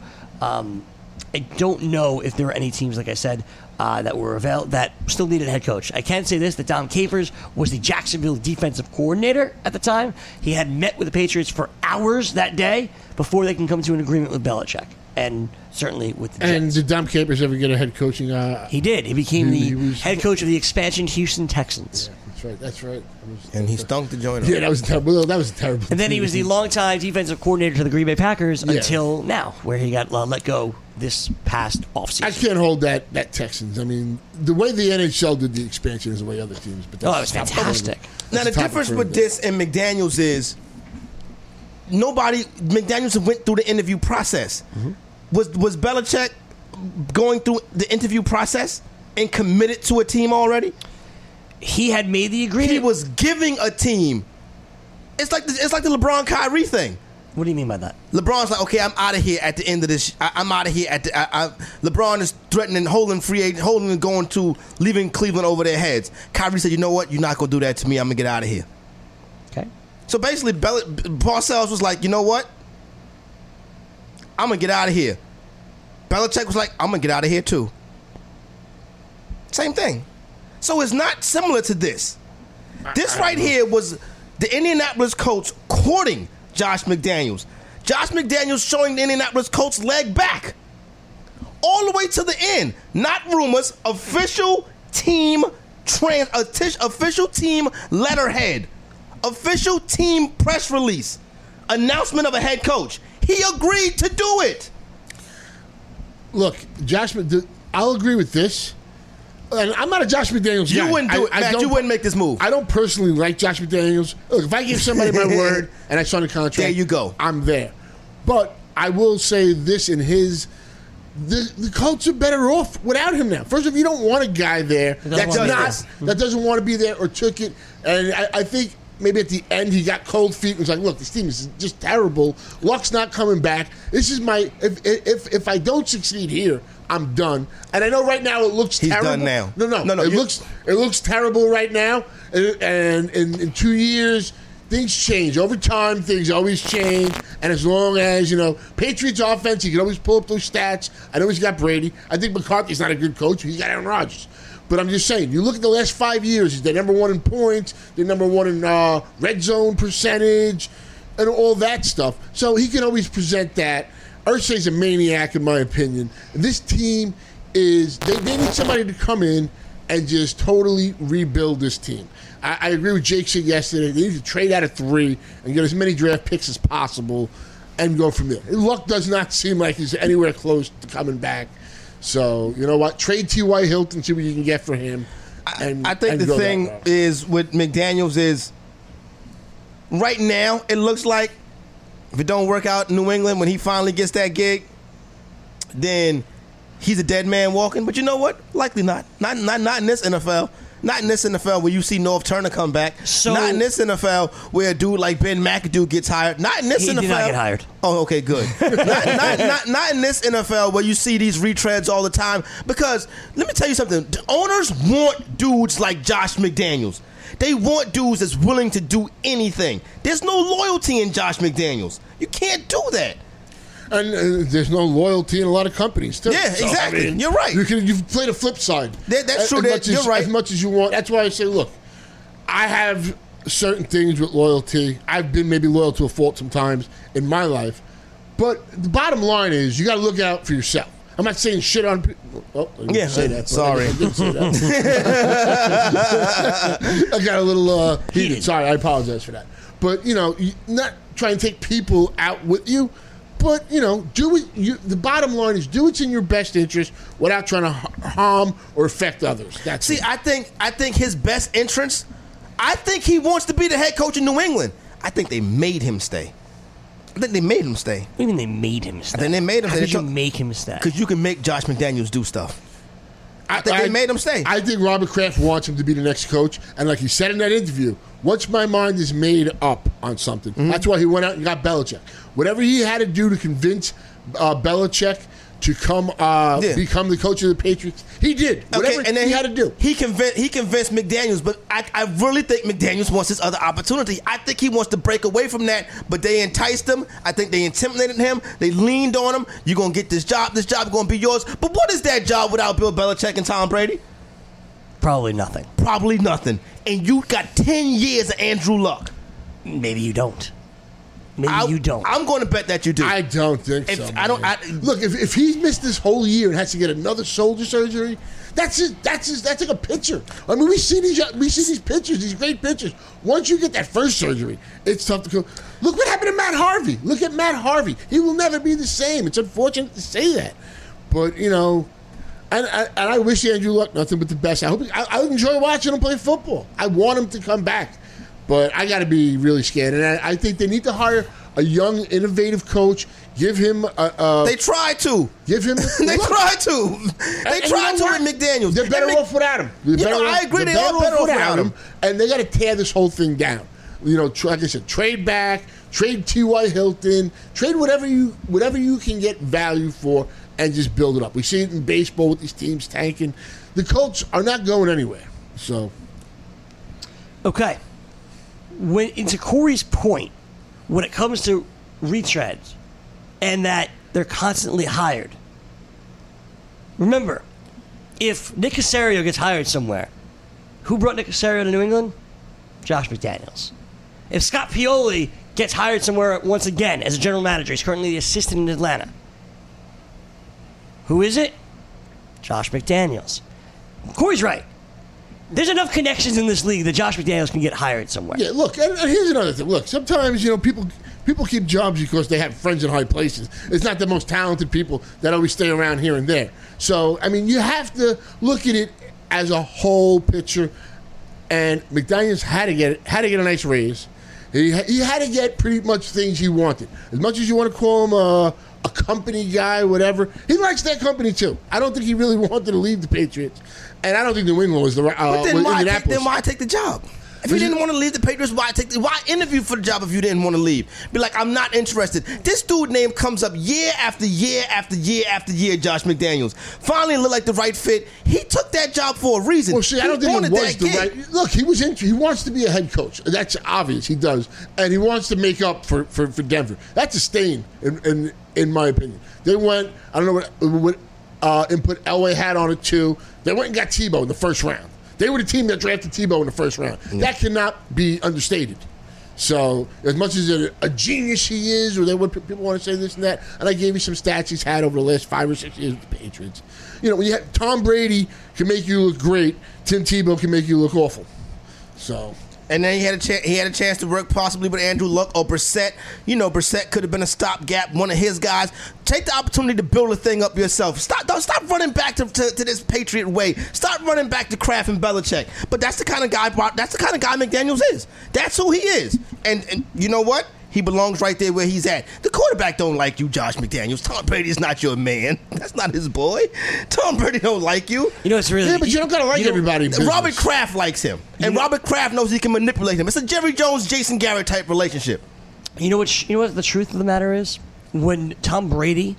Speaker 3: if there were any teams, like I said, that still needed a head coach. I can say this, that Dom Capers was the Jacksonville defensive coordinator at the time. He had met with the Patriots for hours that day before they can come to an agreement with Belichick. And certainly with the Jets.
Speaker 5: And did Dom Capers ever get a head coaching?
Speaker 3: He did. He became the head coach of the expansion Houston Texans.
Speaker 5: Yeah, that's right.
Speaker 4: And he stunk to join up.
Speaker 5: Yeah, that was terrible.
Speaker 3: And then he was the longtime defensive coordinator to the Green Bay Packers until now, where he got let go this past offseason.
Speaker 5: I can't hold that Texans. I mean, the way the NHL did the expansion is the way other teams. But that's
Speaker 3: it was fantastic.
Speaker 4: Now, the difference with this and McDaniels is McDaniels went through the interview process. Mm-hmm. Was Belichick going through the interview process and committed to a team already?
Speaker 3: He had made the agreement.
Speaker 4: He was giving a team. It's like the LeBron Kyrie thing.
Speaker 3: What do you mean by that?
Speaker 4: LeBron's like, okay, I'm out of here at the end of this. I'm out of here at the. LeBron is threatening, holding and leaving Cleveland over their heads. Kyrie said, you know what? You're not gonna do that to me. I'm gonna get out of here.
Speaker 3: Okay.
Speaker 4: So basically, Parcells was like, you know what? I'm gonna get out of here. Belichick was like, I'm gonna get out of here too. Same thing. So it's not similar to this. This right here was the Indianapolis Colts courting Josh McDaniels. Josh McDaniels showing the Indianapolis Colts leg back. All the way to the end. Not rumors, official team letterhead. Official team press release. Announcement of a head coach. He agreed to do it.
Speaker 5: Look, I'll agree with this. And I'm not a Josh McDaniels guy.
Speaker 4: You wouldn't do it, Matt. You wouldn't make this move.
Speaker 5: I don't personally like Josh McDaniels. Look, if I give somebody my word and I sign a contract,
Speaker 4: there you go.
Speaker 5: I'm there. But I will say this: the Colts are better off without him now. First, if you don't want a guy there that doesn't want to be there or took it, and I think maybe at the end he got cold feet and was like, "Look, this team is just terrible. Luck's not coming back. This is my if I don't succeed here, I'm done." And I know right now it looks terrible.
Speaker 4: He's done now.
Speaker 5: No. It looks terrible right now. And in 2 years, things change. Over time, things always change. And as long as, Patriots offense, you can always pull up those stats. I know he's got Brady. I think McCarthy's not a good coach. He's got Aaron Rodgers. But I'm just saying, you look at the last 5 years, they're number one in points. They're number one in red zone percentage and all that stuff. So he can always present that. Irsay's a maniac, in my opinion. This team they need somebody to come in and just totally rebuild this team. I agree with Jake said yesterday. They need to trade out of 3 and get as many draft picks as possible and go from there. Luck does not seem like he's anywhere close to coming back. So, you know what? Trade T.Y. Hilton, see what you can get for him.
Speaker 4: I think the thing is with McDaniels is right now it looks like if it don't work out in New England when he finally gets that gig, then he's a dead man walking. But you know what? Likely not. Not in this NFL. Not in this NFL where you see North Turner come back. Not in this NFL where a dude like Ben McAdoo gets hired. Not in this NFL. He did
Speaker 3: not get hired.
Speaker 4: Oh, okay, good. not in this NFL where you see these retreads all the time. Because let me tell you something. The owners want dudes like Josh McDaniels. They want dudes that's willing to do anything. There's no loyalty in Josh McDaniels. You can't do that.
Speaker 5: And there's no loyalty in a lot of companies, too.
Speaker 4: Yeah, exactly. You're right.
Speaker 5: You play the flip side.
Speaker 4: That's true.
Speaker 5: You're right. As much as you want. That's why I say, look, I have certain things with loyalty. I've been maybe loyal to a fault sometimes in my life. But the bottom line is you got to look out for yourself. I'm not saying shit on people. Oh, I didn't say that.
Speaker 4: Sorry.
Speaker 5: I didn't say that. I got a little heated. Sorry, I apologize for that. But, not trying to take people out with you. But, do it. The bottom line is do what's in your best interest without trying to harm or affect others. That's it.
Speaker 4: I think his best interest, I think he wants to be the head coach in New England. I think they made him stay. I think they made him stay.
Speaker 3: What do you mean they made him stay?
Speaker 4: I think they made him
Speaker 3: How
Speaker 4: stay.
Speaker 3: did you make him stay?
Speaker 4: Because you can make Josh McDaniels do stuff. I think they made him stay.
Speaker 5: I think Robert Kraft wants him to be the next coach. And like he said in that interview, once my mind is made up on something, that's why he went out and got Belichick. Whatever he had to do to convince Belichick to come become the coach of the Patriots, he did. Whatever
Speaker 4: and then
Speaker 5: he had to do.
Speaker 4: He convinced McDaniels, but I really think McDaniels wants this other opportunity. I think he wants to break away from that, but they enticed him. I think they intimidated him. They leaned on him. You're going to get this job. This job is going to be yours. But what is that job without Bill Belichick and Tom Brady?
Speaker 3: Probably nothing.
Speaker 4: Probably nothing. And you got 10 years of Andrew Luck.
Speaker 3: Maybe you don't. Maybe you don't.
Speaker 4: I'm going to bet that you do.
Speaker 5: I don't think so.
Speaker 4: Look,
Speaker 5: if he's missed this whole year and has to get another shoulder surgery, that's like a pitcher. I mean, we see these pitchers, these great pitchers. Once you get that first surgery, it's tough to go. Look what happened to Matt Harvey. Look at Matt Harvey. He will never be the same. It's unfortunate to say that, but and I wish Andrew Luck nothing but the best. I enjoy watching him play football. I want him to come back. But I got to be really scared. And I think they need to hire a young, innovative coach. Give him
Speaker 4: they tried to.
Speaker 5: Give him.
Speaker 4: They tried to. They tried to with McDaniels.
Speaker 5: They're better off without him.
Speaker 4: I agree. They are better off without him.
Speaker 5: And they got to tear this whole thing down. Like I said, trade back, trade T.Y. Hilton, trade whatever you can get value for, and just build it up. We see it in baseball with these teams tanking. The Colts are not going anywhere. So,
Speaker 3: okay. To Corey's point, when it comes to retreads and that they're constantly hired, remember, if Nick Caserio gets hired somewhere, who brought Nick Caserio to New England? Josh McDaniels. If Scott Pioli gets hired somewhere once again as a general manager, he's currently the assistant in Atlanta, who is it? Josh McDaniels. Corey's right. There's enough connections in this league that Josh McDaniels can get hired somewhere.
Speaker 5: Yeah, look, and here's another thing. Look, sometimes, people keep jobs because they have friends in high places. It's not the most talented people that always stay around here and there. So, I mean, you have to look at it as a whole picture. And McDaniels had to get a nice raise. He had to get pretty much things he wanted. As much as you want to call him a company guy, whatever, he likes that company too. I don't think he really wanted to leave the Patriots. And I don't think New England was the right.
Speaker 4: But then why take the job? If you didn't want to leave the Patriots, why interview for the job if you didn't want to leave? Be like, I'm not interested. This dude name comes up year after year after year after year, Josh McDaniels. Finally looked like the right fit. He took that job for a reason.
Speaker 5: Well, see, I don't think it was the right. Look, he wants to be a head coach. That's obvious. He does. And he wants to make up for Denver. That's a stain, in my opinion. They went, I don't know what input Elway had on it too. They went and got Tebow in the first round. They were the team that drafted Tebow in the first round. Yeah. That cannot be understated. So, as much as a genius he is, or people want to say this and that, and I gave you some stats he's had over the last 5 or 6 years with the Patriots. When you have Tom Brady can make you look great, Tim Tebow can make you look awful. So.
Speaker 4: And then he had a chance to work possibly with Andrew Luck or Brissett. Brissett could have been a stopgap, one of his guys. Take the opportunity to build a thing up yourself. Stop running back to this Patriot way. Stop running back to Kraft and Belichick. But that's the kind of guy McDaniels is. That's who he is. And you know what? He belongs right there where he's at. The quarterback don't like you, Josh McDaniels. Tom Brady is not your man. That's not his boy. Tom Brady don't like you.
Speaker 3: It's really...
Speaker 5: Yeah, but you don't got to like everybody.
Speaker 4: Robert Kraft likes him. And Robert Kraft knows he can manipulate him. It's a Jerry Jones, Jason Garrett type relationship.
Speaker 3: You know what the truth of the matter is? When Tom Brady...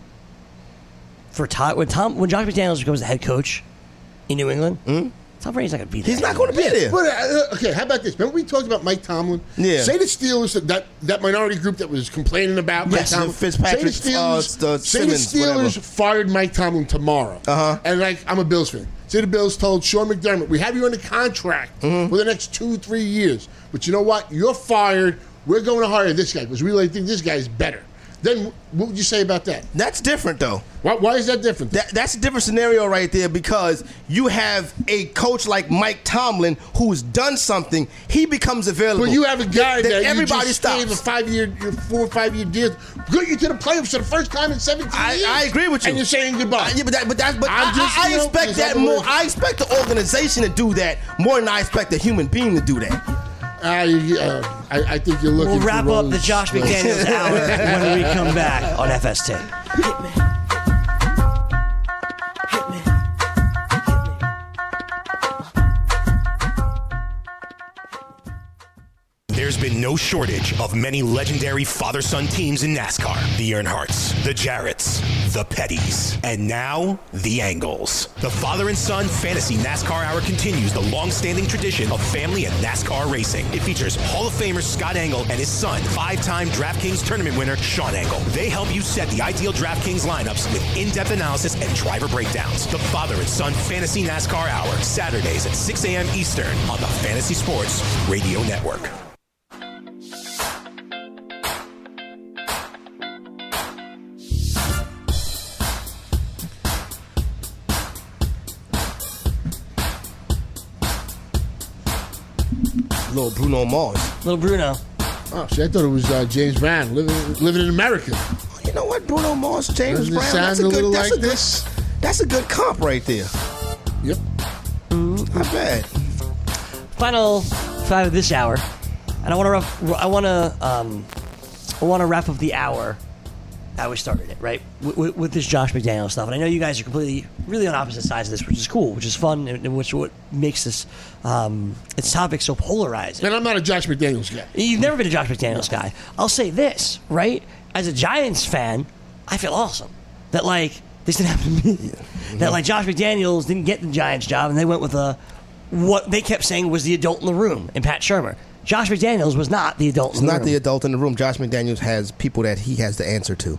Speaker 3: when Josh McDaniels becomes the head coach in New England... Tom Brady's not going to be there.
Speaker 4: He's not going to be there.
Speaker 5: But, okay, how about this? Remember we talked about Mike Tomlin? Yeah. Say the Steelers, that minority group that was complaining about Mike Tomlin.
Speaker 4: Fitzpatrick,
Speaker 5: say the Steelers fired Mike Tomlin tomorrow. And I'm a Bills fan. Say the Bills told Sean McDermott, we have you under contract for the next 2-3 years. But you know what? You're fired. We're going to hire this guy because we really think this guy is better. Then what would you say about that?
Speaker 4: That's different, though.
Speaker 5: Why is that different?
Speaker 4: That's a different scenario right there because you have a coach like Mike Tomlin who's done something. He becomes available.
Speaker 5: But you have a guy that
Speaker 4: everybody
Speaker 5: you just gave a 4 or 5 year deal, got you to the playoffs for the first time in 17 years.
Speaker 4: I agree with you.
Speaker 5: And you're saying goodbye.
Speaker 4: I expect that more. I expect the organization to do that more than I expect a human being to do that.
Speaker 5: I think you're looking.
Speaker 3: We'll wrap up the Josh McDaniels hour when we come back on FST. Hit me.
Speaker 2: There's been no shortage of many legendary father-son teams in NASCAR. The Earnhardts, the Jarretts, the Pettys, and now the Angles. The Father and Son Fantasy NASCAR Hour continues the long-standing tradition of family and NASCAR racing. It features Hall of Famer Scott Engel and his son, 5-time DraftKings tournament winner Sean Engel. They help you set the ideal DraftKings lineups with in-depth analysis and driver breakdowns. The Father and Son Fantasy NASCAR Hour, Saturdays at 6 a.m. Eastern on the Fantasy Sports Radio Network.
Speaker 4: Little Bruno Mars.
Speaker 3: Little Bruno.
Speaker 5: Oh, see, I thought it was James Brown living in America.
Speaker 4: You know what? Bruno Mars, James
Speaker 5: Doesn't it
Speaker 4: Brown.
Speaker 5: sound a little like this?
Speaker 4: That's a good comp right there.
Speaker 5: Yep.
Speaker 4: Not bad.
Speaker 3: Final 5 of this hour, and I want to wrap up the hour how we started it, right? With this Josh McDaniels stuff. And I know you guys are really on opposite sides of this, which is cool, which is fun, and which what makes this its topic so polarizing.
Speaker 5: And I'm not a Josh McDaniels guy.
Speaker 3: You've never been a Josh McDaniels guy. I'll say this, right? As a Giants fan, I feel awesome that, like, this didn't happen to me. Mm-hmm. That, like, Josh McDaniels didn't get the Giants job, and they went with what they kept saying was the adult in the room, and Pat Shurmur. Josh McDaniels was not the adult in the room.
Speaker 4: He's not the adult in the room. Josh McDaniels has people that he has the answer to.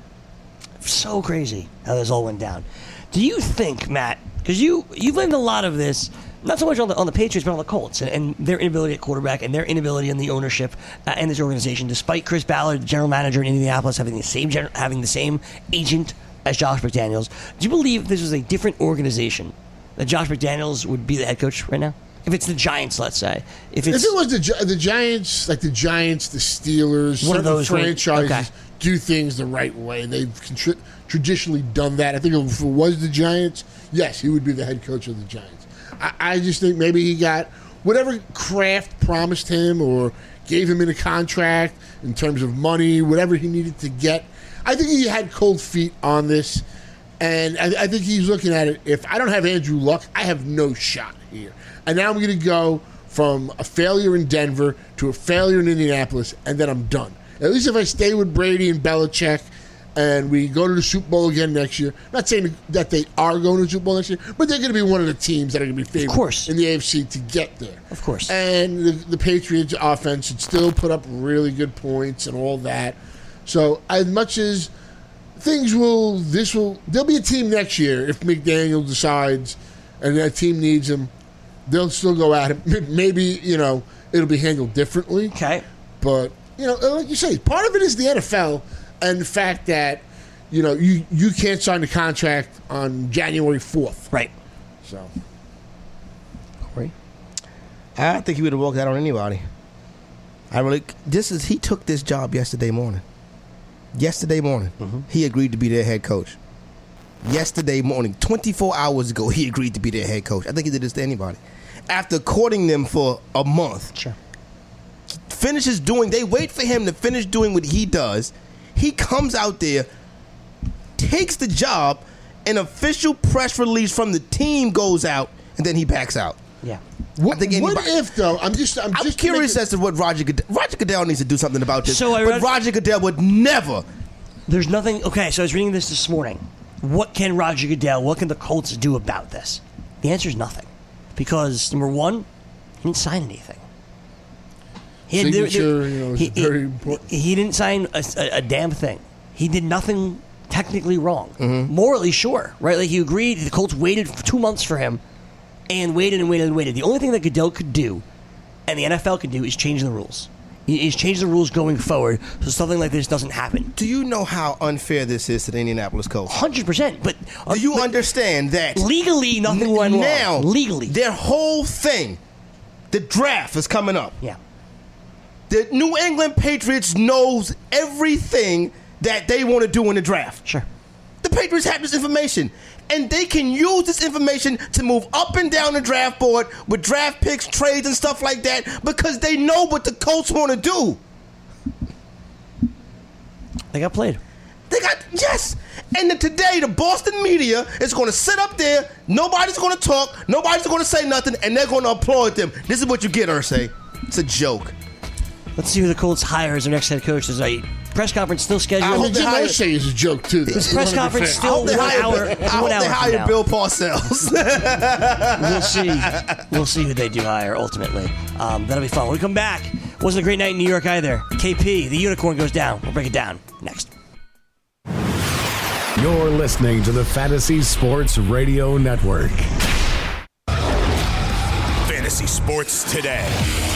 Speaker 3: So crazy how this all went down. Do you think, Matt, because you've blamed a lot of this, not so much on the Patriots, but on the Colts and their inability at quarterback and their inability in the ownership and this organization, despite Chris Ballard, the general manager in Indianapolis, having the same agent as Josh McDaniels. Do you believe if this was a different organization, that Josh McDaniels would be the head coach right now? If it's the Giants, let's say. If it
Speaker 5: was the Giants, like the Giants, the Steelers,
Speaker 3: one of those
Speaker 5: franchises do things the right way. They've traditionally done that. I think if it was the Giants, yes, he would be the head coach of the Giants. I just think maybe he got whatever Kraft promised him or gave him in a contract in terms of money, whatever he needed to get. I think he had cold feet on this, and I think he's looking at it. If I don't have Andrew Luck, I have no shot here. And now I'm going to go from a failure in Denver to a failure in Indianapolis, and then I'm done. At least if I stay with Brady and Belichick and we go to the Super Bowl again next year, not saying that they are going to the Super Bowl next year, but they're going to be one of the teams that are going to be favored in the AFC to get there.
Speaker 3: Of course.
Speaker 5: And the Patriots offense should still put up really good points and all that. So as much as there'll be a team next year if McDaniel decides and that team needs him. They'll still go at him. Maybe, it'll be handled differently.
Speaker 3: Okay.
Speaker 5: But, like you say, part of it is the NFL and the fact that, you can't sign the contract on January 4th.
Speaker 3: Right.
Speaker 5: So.
Speaker 3: Corey?
Speaker 4: I don't think he would have walked out on anybody. He took this job yesterday morning. He agreed to be their head coach. Yesterday morning, 24 hours ago, he agreed to be their head coach. I think he did this to anybody. After courting them for a month,
Speaker 3: sure.
Speaker 4: They wait for him to finish doing what he does. He comes out there, takes the job, an official press release from the team goes out, and then he backs out.
Speaker 3: Yeah.
Speaker 5: What if, though? I'm just
Speaker 4: curious as to what Roger Goodell needs to do something about this.
Speaker 3: But
Speaker 4: Roger Goodell would never.
Speaker 3: There's nothing. Okay, so I was reading this morning. What can Roger Goodell, what can the Colts do about this? The answer is nothing. Because, number one, he didn't sign anything.
Speaker 5: Signature is very important.
Speaker 3: He didn't sign a damn thing. He did nothing technically wrong. Morally, sure, right? Like, he agreed. The Colts waited for 2 months for him and waited and waited and waited. The only thing that Goodell could do and the NFL could do is change the rules. He's changed the rules going forward so something like this doesn't happen.
Speaker 4: Do you know how unfair this is to the Indianapolis Colts?
Speaker 3: 100%. But
Speaker 4: do you understand that
Speaker 3: legally nothing went wrong?
Speaker 4: Now,
Speaker 3: legally,
Speaker 4: their whole thing, the draft is coming up.
Speaker 3: Yeah.
Speaker 4: The New England Patriots knows everything that they want to do in the draft.
Speaker 3: Sure.
Speaker 4: The Patriots have this information, and they can use this information to move up and down the draft board with draft picks, trades, and stuff like that because they know what the Colts want to do.
Speaker 3: They got played.
Speaker 4: Yes. And then today, the Boston media is going to sit up there. Nobody's going to talk. Nobody's going to say nothing, and they're going to applaud them. This is what you get, Irsay. It's a joke.
Speaker 3: Let's see who the Colts hire as their next head coach. There's a press conference still scheduled.
Speaker 5: I mean, Jim Irsay is a joke, too.
Speaker 3: This press conference still 1 hour.
Speaker 4: I hope they hire Bill Parcells.
Speaker 3: We'll see who they do hire ultimately. That'll be fun. When we come back, wasn't a great night in New York either. KP, the unicorn goes down. We'll break it down next.
Speaker 1: You're listening to the Fantasy Sports Radio Network.
Speaker 2: Fantasy Sports Today.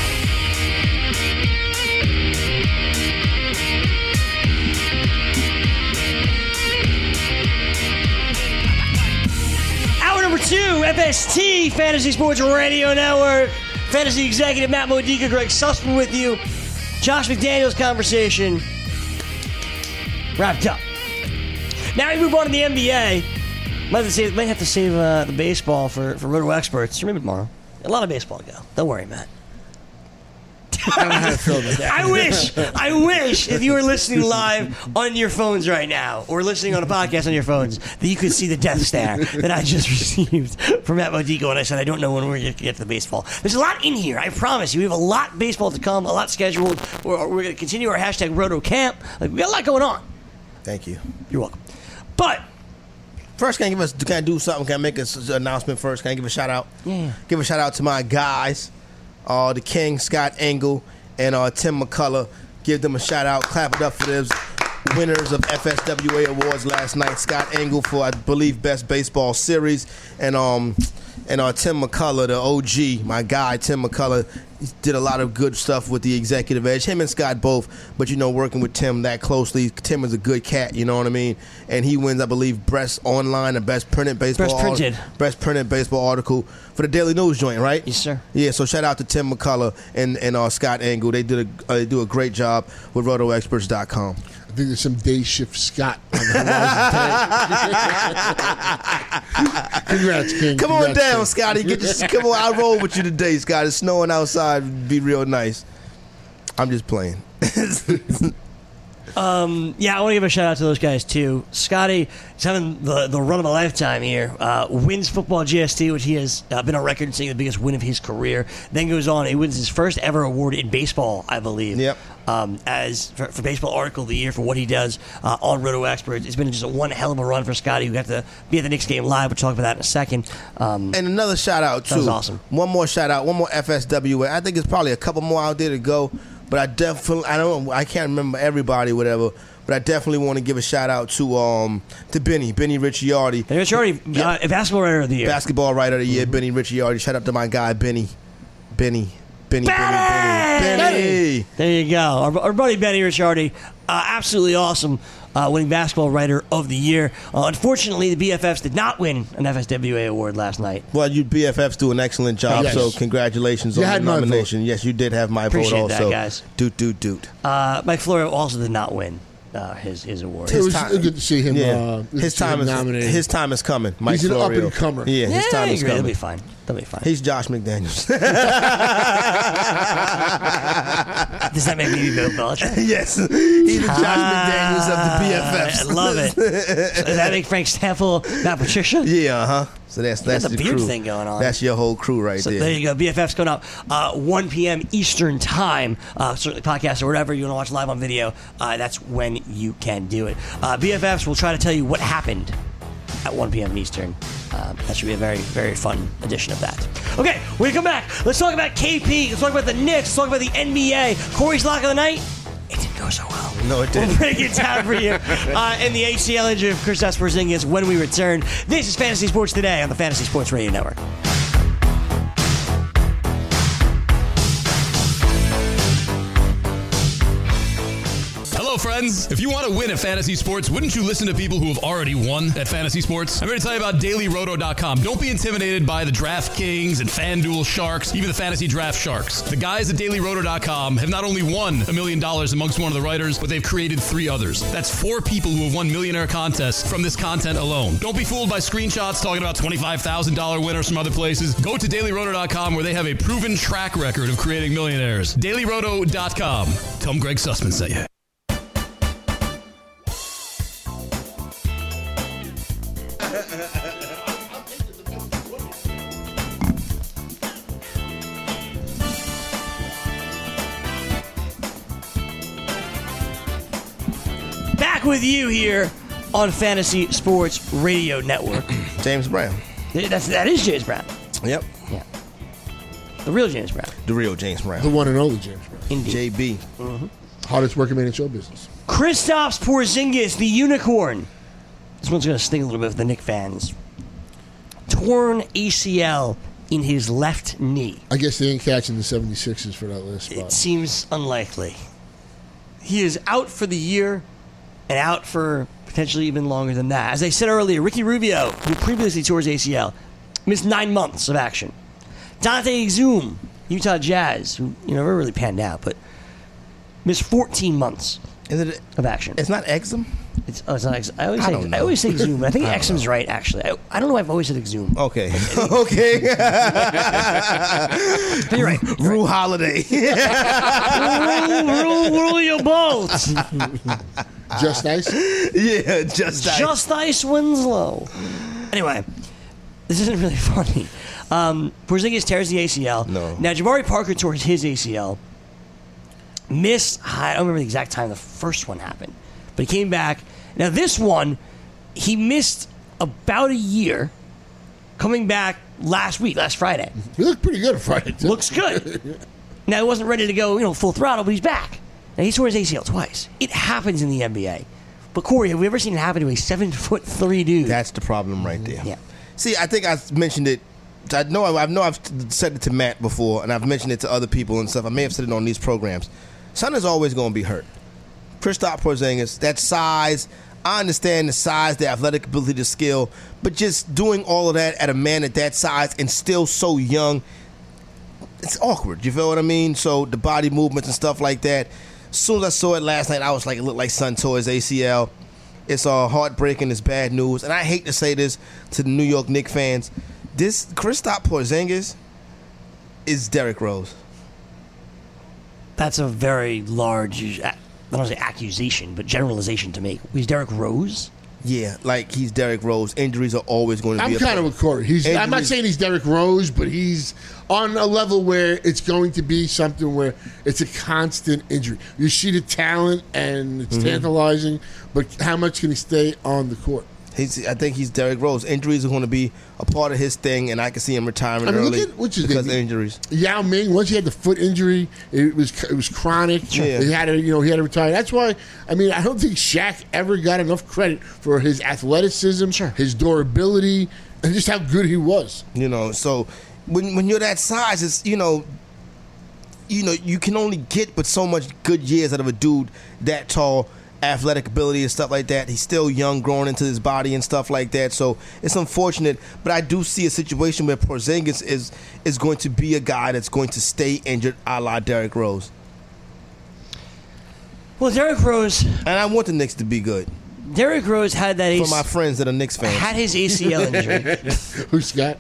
Speaker 3: Hour number 2, FST, Fantasy Sports Radio Network. Fantasy executive Matt Modica, Greg Sussman with you. Josh McDaniels conversation wrapped up. Now we move on to the NBA. Might have to save the baseball for Roto Experts. Maybe tomorrow. A lot of baseball to go. Don't worry, Matt.
Speaker 5: I don't know how to feel about that.
Speaker 3: I wish if you were listening live on your phones right now or listening on a podcast on your phones that you could see the death stare that I just received from Matt Modica when I said I don't know when we're going to get to the baseball. There's a lot in here. I promise you. We have a lot of baseball to come, a lot scheduled. We're going to continue our hashtag Roto Camp. Like, we got a lot going on.
Speaker 4: Thank you.
Speaker 3: You're welcome. But
Speaker 4: first, can I do something? Can I make an announcement first? Can I give a shout out?
Speaker 3: Yeah.
Speaker 4: Give a shout out to my guys, the King, Scott Engel, and Tim McCullough. Give them a shout out. Clap it up for those winners of FSWA awards last night. Scott Engel for, I believe, Best Baseball Series, and Tim McCullough, the OG, my guy, Tim McCullough. He did a lot of good stuff with the Executive Edge. Him and Scott both, but working with Tim that closely, Tim is a good cat, you know what I mean? And he wins, I believe, Best Online, the Best Printed Baseball Best Printed Baseball article for the Daily News joint, right?
Speaker 3: Yes, sir.
Speaker 4: Yeah, so shout out to Tim McCullough and Scott Engel. They do a great job with RotoExperts.com.
Speaker 5: I think there's some day shift Scott on the horizon. Congrats, King.
Speaker 4: Come on down,
Speaker 5: King.
Speaker 4: Scotty. Come on, I'll roll with you today, Scott. It's snowing outside. Be real nice. I'm just playing.
Speaker 3: Yeah, I want to give a shout out to those guys too. Scotty is having the run of a lifetime here. Wins football GST, which he has been on record saying the biggest win of his career. Then goes on, he wins his first ever award in baseball, I believe.
Speaker 4: Yep.
Speaker 3: As for Baseball Article of the Year for what he does on Roto Experts. It's been just one hell of a run for Scotty, who got to be at the Knicks game live. We'll talk about that in a second.
Speaker 4: And another shout out too.
Speaker 3: That was awesome.
Speaker 4: One more shout out. One more FSWA. I think it's probably a couple more out there to go. But I can't remember everybody, whatever. But I definitely want to give a shout out to Benny Ricciardi.
Speaker 3: Benny Ricciardi, Basketball Writer of the Year.
Speaker 4: Basketball Writer of the Year, Benny Ricciardi. Shout out to my guy, Benny. Benny.
Speaker 3: There you go. Our buddy Benny Ricciardi, absolutely awesome. Winning Basketball Writer of the Year. Unfortunately, the BFFs did not win an FSWA award last night.
Speaker 4: Well, you BFFs do an excellent job,
Speaker 5: Yes.
Speaker 4: So congratulations on the nomination. Yes, you did have my
Speaker 3: Appreciate
Speaker 4: vote also.
Speaker 3: that, guys.
Speaker 4: Doot.
Speaker 3: Mike Florio also did not win his award.
Speaker 5: It was good to see him.
Speaker 4: Yeah. His time is coming. Mike
Speaker 5: He's an
Speaker 4: Florio.
Speaker 5: up and comer.
Speaker 4: Yeah, his time is coming.
Speaker 3: That'll be fine.
Speaker 4: He's Josh McDaniels.
Speaker 3: Does that make me Bill Belichick?
Speaker 4: Yes, he's the Josh McDaniels of the BFFs.
Speaker 3: I love it. So does that make Frank Stampfl Matt Patricia?
Speaker 4: Yeah, So that's
Speaker 3: the
Speaker 4: the
Speaker 3: beard
Speaker 4: crew.
Speaker 3: thing going on.
Speaker 4: That's your whole crew right
Speaker 3: So
Speaker 4: there.
Speaker 3: there you go. BFF's going up 1 p.m. Eastern time. Certainly podcast or whatever you want to watch live on video. That's when you can do it. BFFs will try to tell you what happened at 1 p.m. Eastern. That should be a very, very fun edition of that. Okay, when we come back, let's talk about KP. Let's talk about the Knicks. Let's talk about the NBA. Corey's lock of the night. It didn't go so well.
Speaker 4: No, it didn't.
Speaker 3: We'll break it down for you in the ACL injury of Kristaps Porzingis when we return. This is Fantasy Sports Today on the Fantasy Sports Radio Network.
Speaker 6: Hello, friends. If you want to win at fantasy sports, wouldn't you listen to people who have already won at fantasy sports? I'm going to tell you about DailyRoto.com. Don't be intimidated by the DraftKings and FanDuel Sharks, even the Fantasy Draft Sharks. The guys at DailyRoto.com have not only won $1 million amongst one of the writers, but they've created 3 others. That's 4 people who have won millionaire contests from this content alone. Don't be fooled by screenshots talking about $25,000 winners from other places. Go to DailyRoto.com where they have a proven track record of creating millionaires. DailyRoto.com. Tell them Greg Sussman sent you.
Speaker 3: Back with you here on Fantasy Sports Radio Network.
Speaker 4: James Brown.
Speaker 3: That is James Brown.
Speaker 4: Yep.
Speaker 3: Yeah. The real James Brown.
Speaker 4: The real James Brown.
Speaker 5: The one and only James Brown.
Speaker 3: Indeed.
Speaker 4: JB.
Speaker 5: Hardest working man in show business.
Speaker 3: Kristaps Porzingis, the unicorn. This one's going to sting a little bit with the Knicks fans. Torn ACL in his left knee.
Speaker 5: I guess they ain't catching the 76ers for that last spot.
Speaker 3: It seems unlikely. He is out for the year and out for potentially even longer than that. As I said earlier, Ricky Rubio, who previously tore his ACL, missed 9 months of action. Dante Exum, Utah Jazz, who never really panned out, but missed 14 months of action.
Speaker 4: It's not Exum?
Speaker 3: It's not Exum. I always say Exum, but I think Exum's right, actually. I don't know why I've always said Exum.
Speaker 4: Okay. Okay.
Speaker 3: But you're right.
Speaker 4: Rue Holiday.
Speaker 3: Rule you both.
Speaker 5: Just nice?
Speaker 4: Yeah, just nice.
Speaker 3: Just Ice Winslow. Anyway, this isn't really funny. Porzingis tears the ACL.
Speaker 4: No.
Speaker 3: Now, Jabari Parker tore his ACL. Missed, I don't remember the exact time the first one happened, but he came back. Now, this one, he missed about a year, coming back last Friday.
Speaker 5: He looked pretty good on Friday, too.
Speaker 3: Looks good. Now, he wasn't ready to go, full throttle, but he's back. Now, he tore his ACL twice. It happens in the NBA. But, Corey, have we ever seen it happen to a 7'3" dude?
Speaker 4: That's the problem right there.
Speaker 3: Yeah.
Speaker 4: See, I think I mentioned it. I know I've said it to Matt before, and I've mentioned it to other people and stuff. I may have said it on these programs. Son is always going to be hurt. Kristaps Porzingis, that size, I understand the size, the athletic ability, the skill, but just doing all of that at a man at that size and still so young, it's awkward. You feel what I mean? So the body movements and stuff like that. As soon as I saw it last night, I was like, it looked like son tore his ACL. It's heartbreaking. It's bad news. And I hate to say this to the New York Knicks fans. This Kristaps Porzingis is Derrick Rose.
Speaker 3: That's a very large, I don't want to say accusation, but generalization to make. He's Derrick Rose?
Speaker 4: Yeah, like he's Derrick Rose. Injuries are always going to be
Speaker 5: I'm kind of with Corey. I'm not saying he's Derrick Rose, but he's on a level where it's going to be something where it's a constant injury. You see the talent, and it's tantalizing, but how much can he stay on the court?
Speaker 4: I think he's Derrick Rose. Injuries are going to be a part of his thing, and I can see him retiring early because of injuries.
Speaker 5: Yao Ming, once he had the foot injury, it was chronic.
Speaker 4: Yeah.
Speaker 5: He had to retire. That's why I don't think Shaq ever got enough credit for his athleticism, his durability, and just how good he was.
Speaker 4: So when you're that size, it's you can only get but so much good years out of a dude that tall. Athletic ability and stuff like that. He's still young, growing into his body and stuff like that. So it's unfortunate, but I do see a situation where Porzingis is going to be a guy that's going to stay injured, a la Derrick Rose.
Speaker 3: Well, Derrick Rose,
Speaker 4: and I want the Knicks to be good.
Speaker 3: Derrick Rose had that
Speaker 4: for my friends that are Knicks fans.
Speaker 3: Had his ACL injury.
Speaker 5: Who's Scott?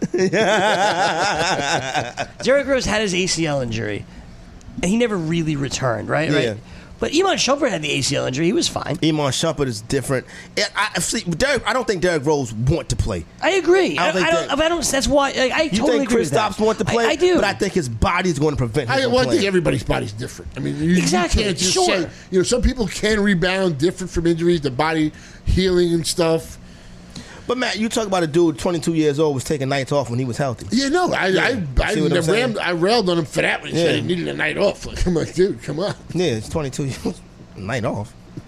Speaker 3: Derrick Rose had his ACL injury, and he never really returned. Right?
Speaker 4: Yeah.
Speaker 3: Right. But Iman Shumpert had the ACL injury. He was fine.
Speaker 4: Iman Shumpert is different. I don't think Derrick Rose want to play.
Speaker 3: I agree.
Speaker 4: I don't.
Speaker 3: That's why I totally agree with that.
Speaker 4: You think Kristaps want to play?
Speaker 3: I do.
Speaker 4: But I think his body is going to prevent him from playing.
Speaker 5: I think everybody's body's different. I mean,
Speaker 3: exactly.
Speaker 5: You can't just say, some people can rebound different from injuries, the body healing and stuff.
Speaker 4: But Matt, you talk about a dude 22 years old was taking nights off when he was healthy.
Speaker 5: Yeah, no, I railed on him for that when he said he needed a night off. Like, I'm like, dude, come on.
Speaker 4: Yeah, it's 22 years. Night off.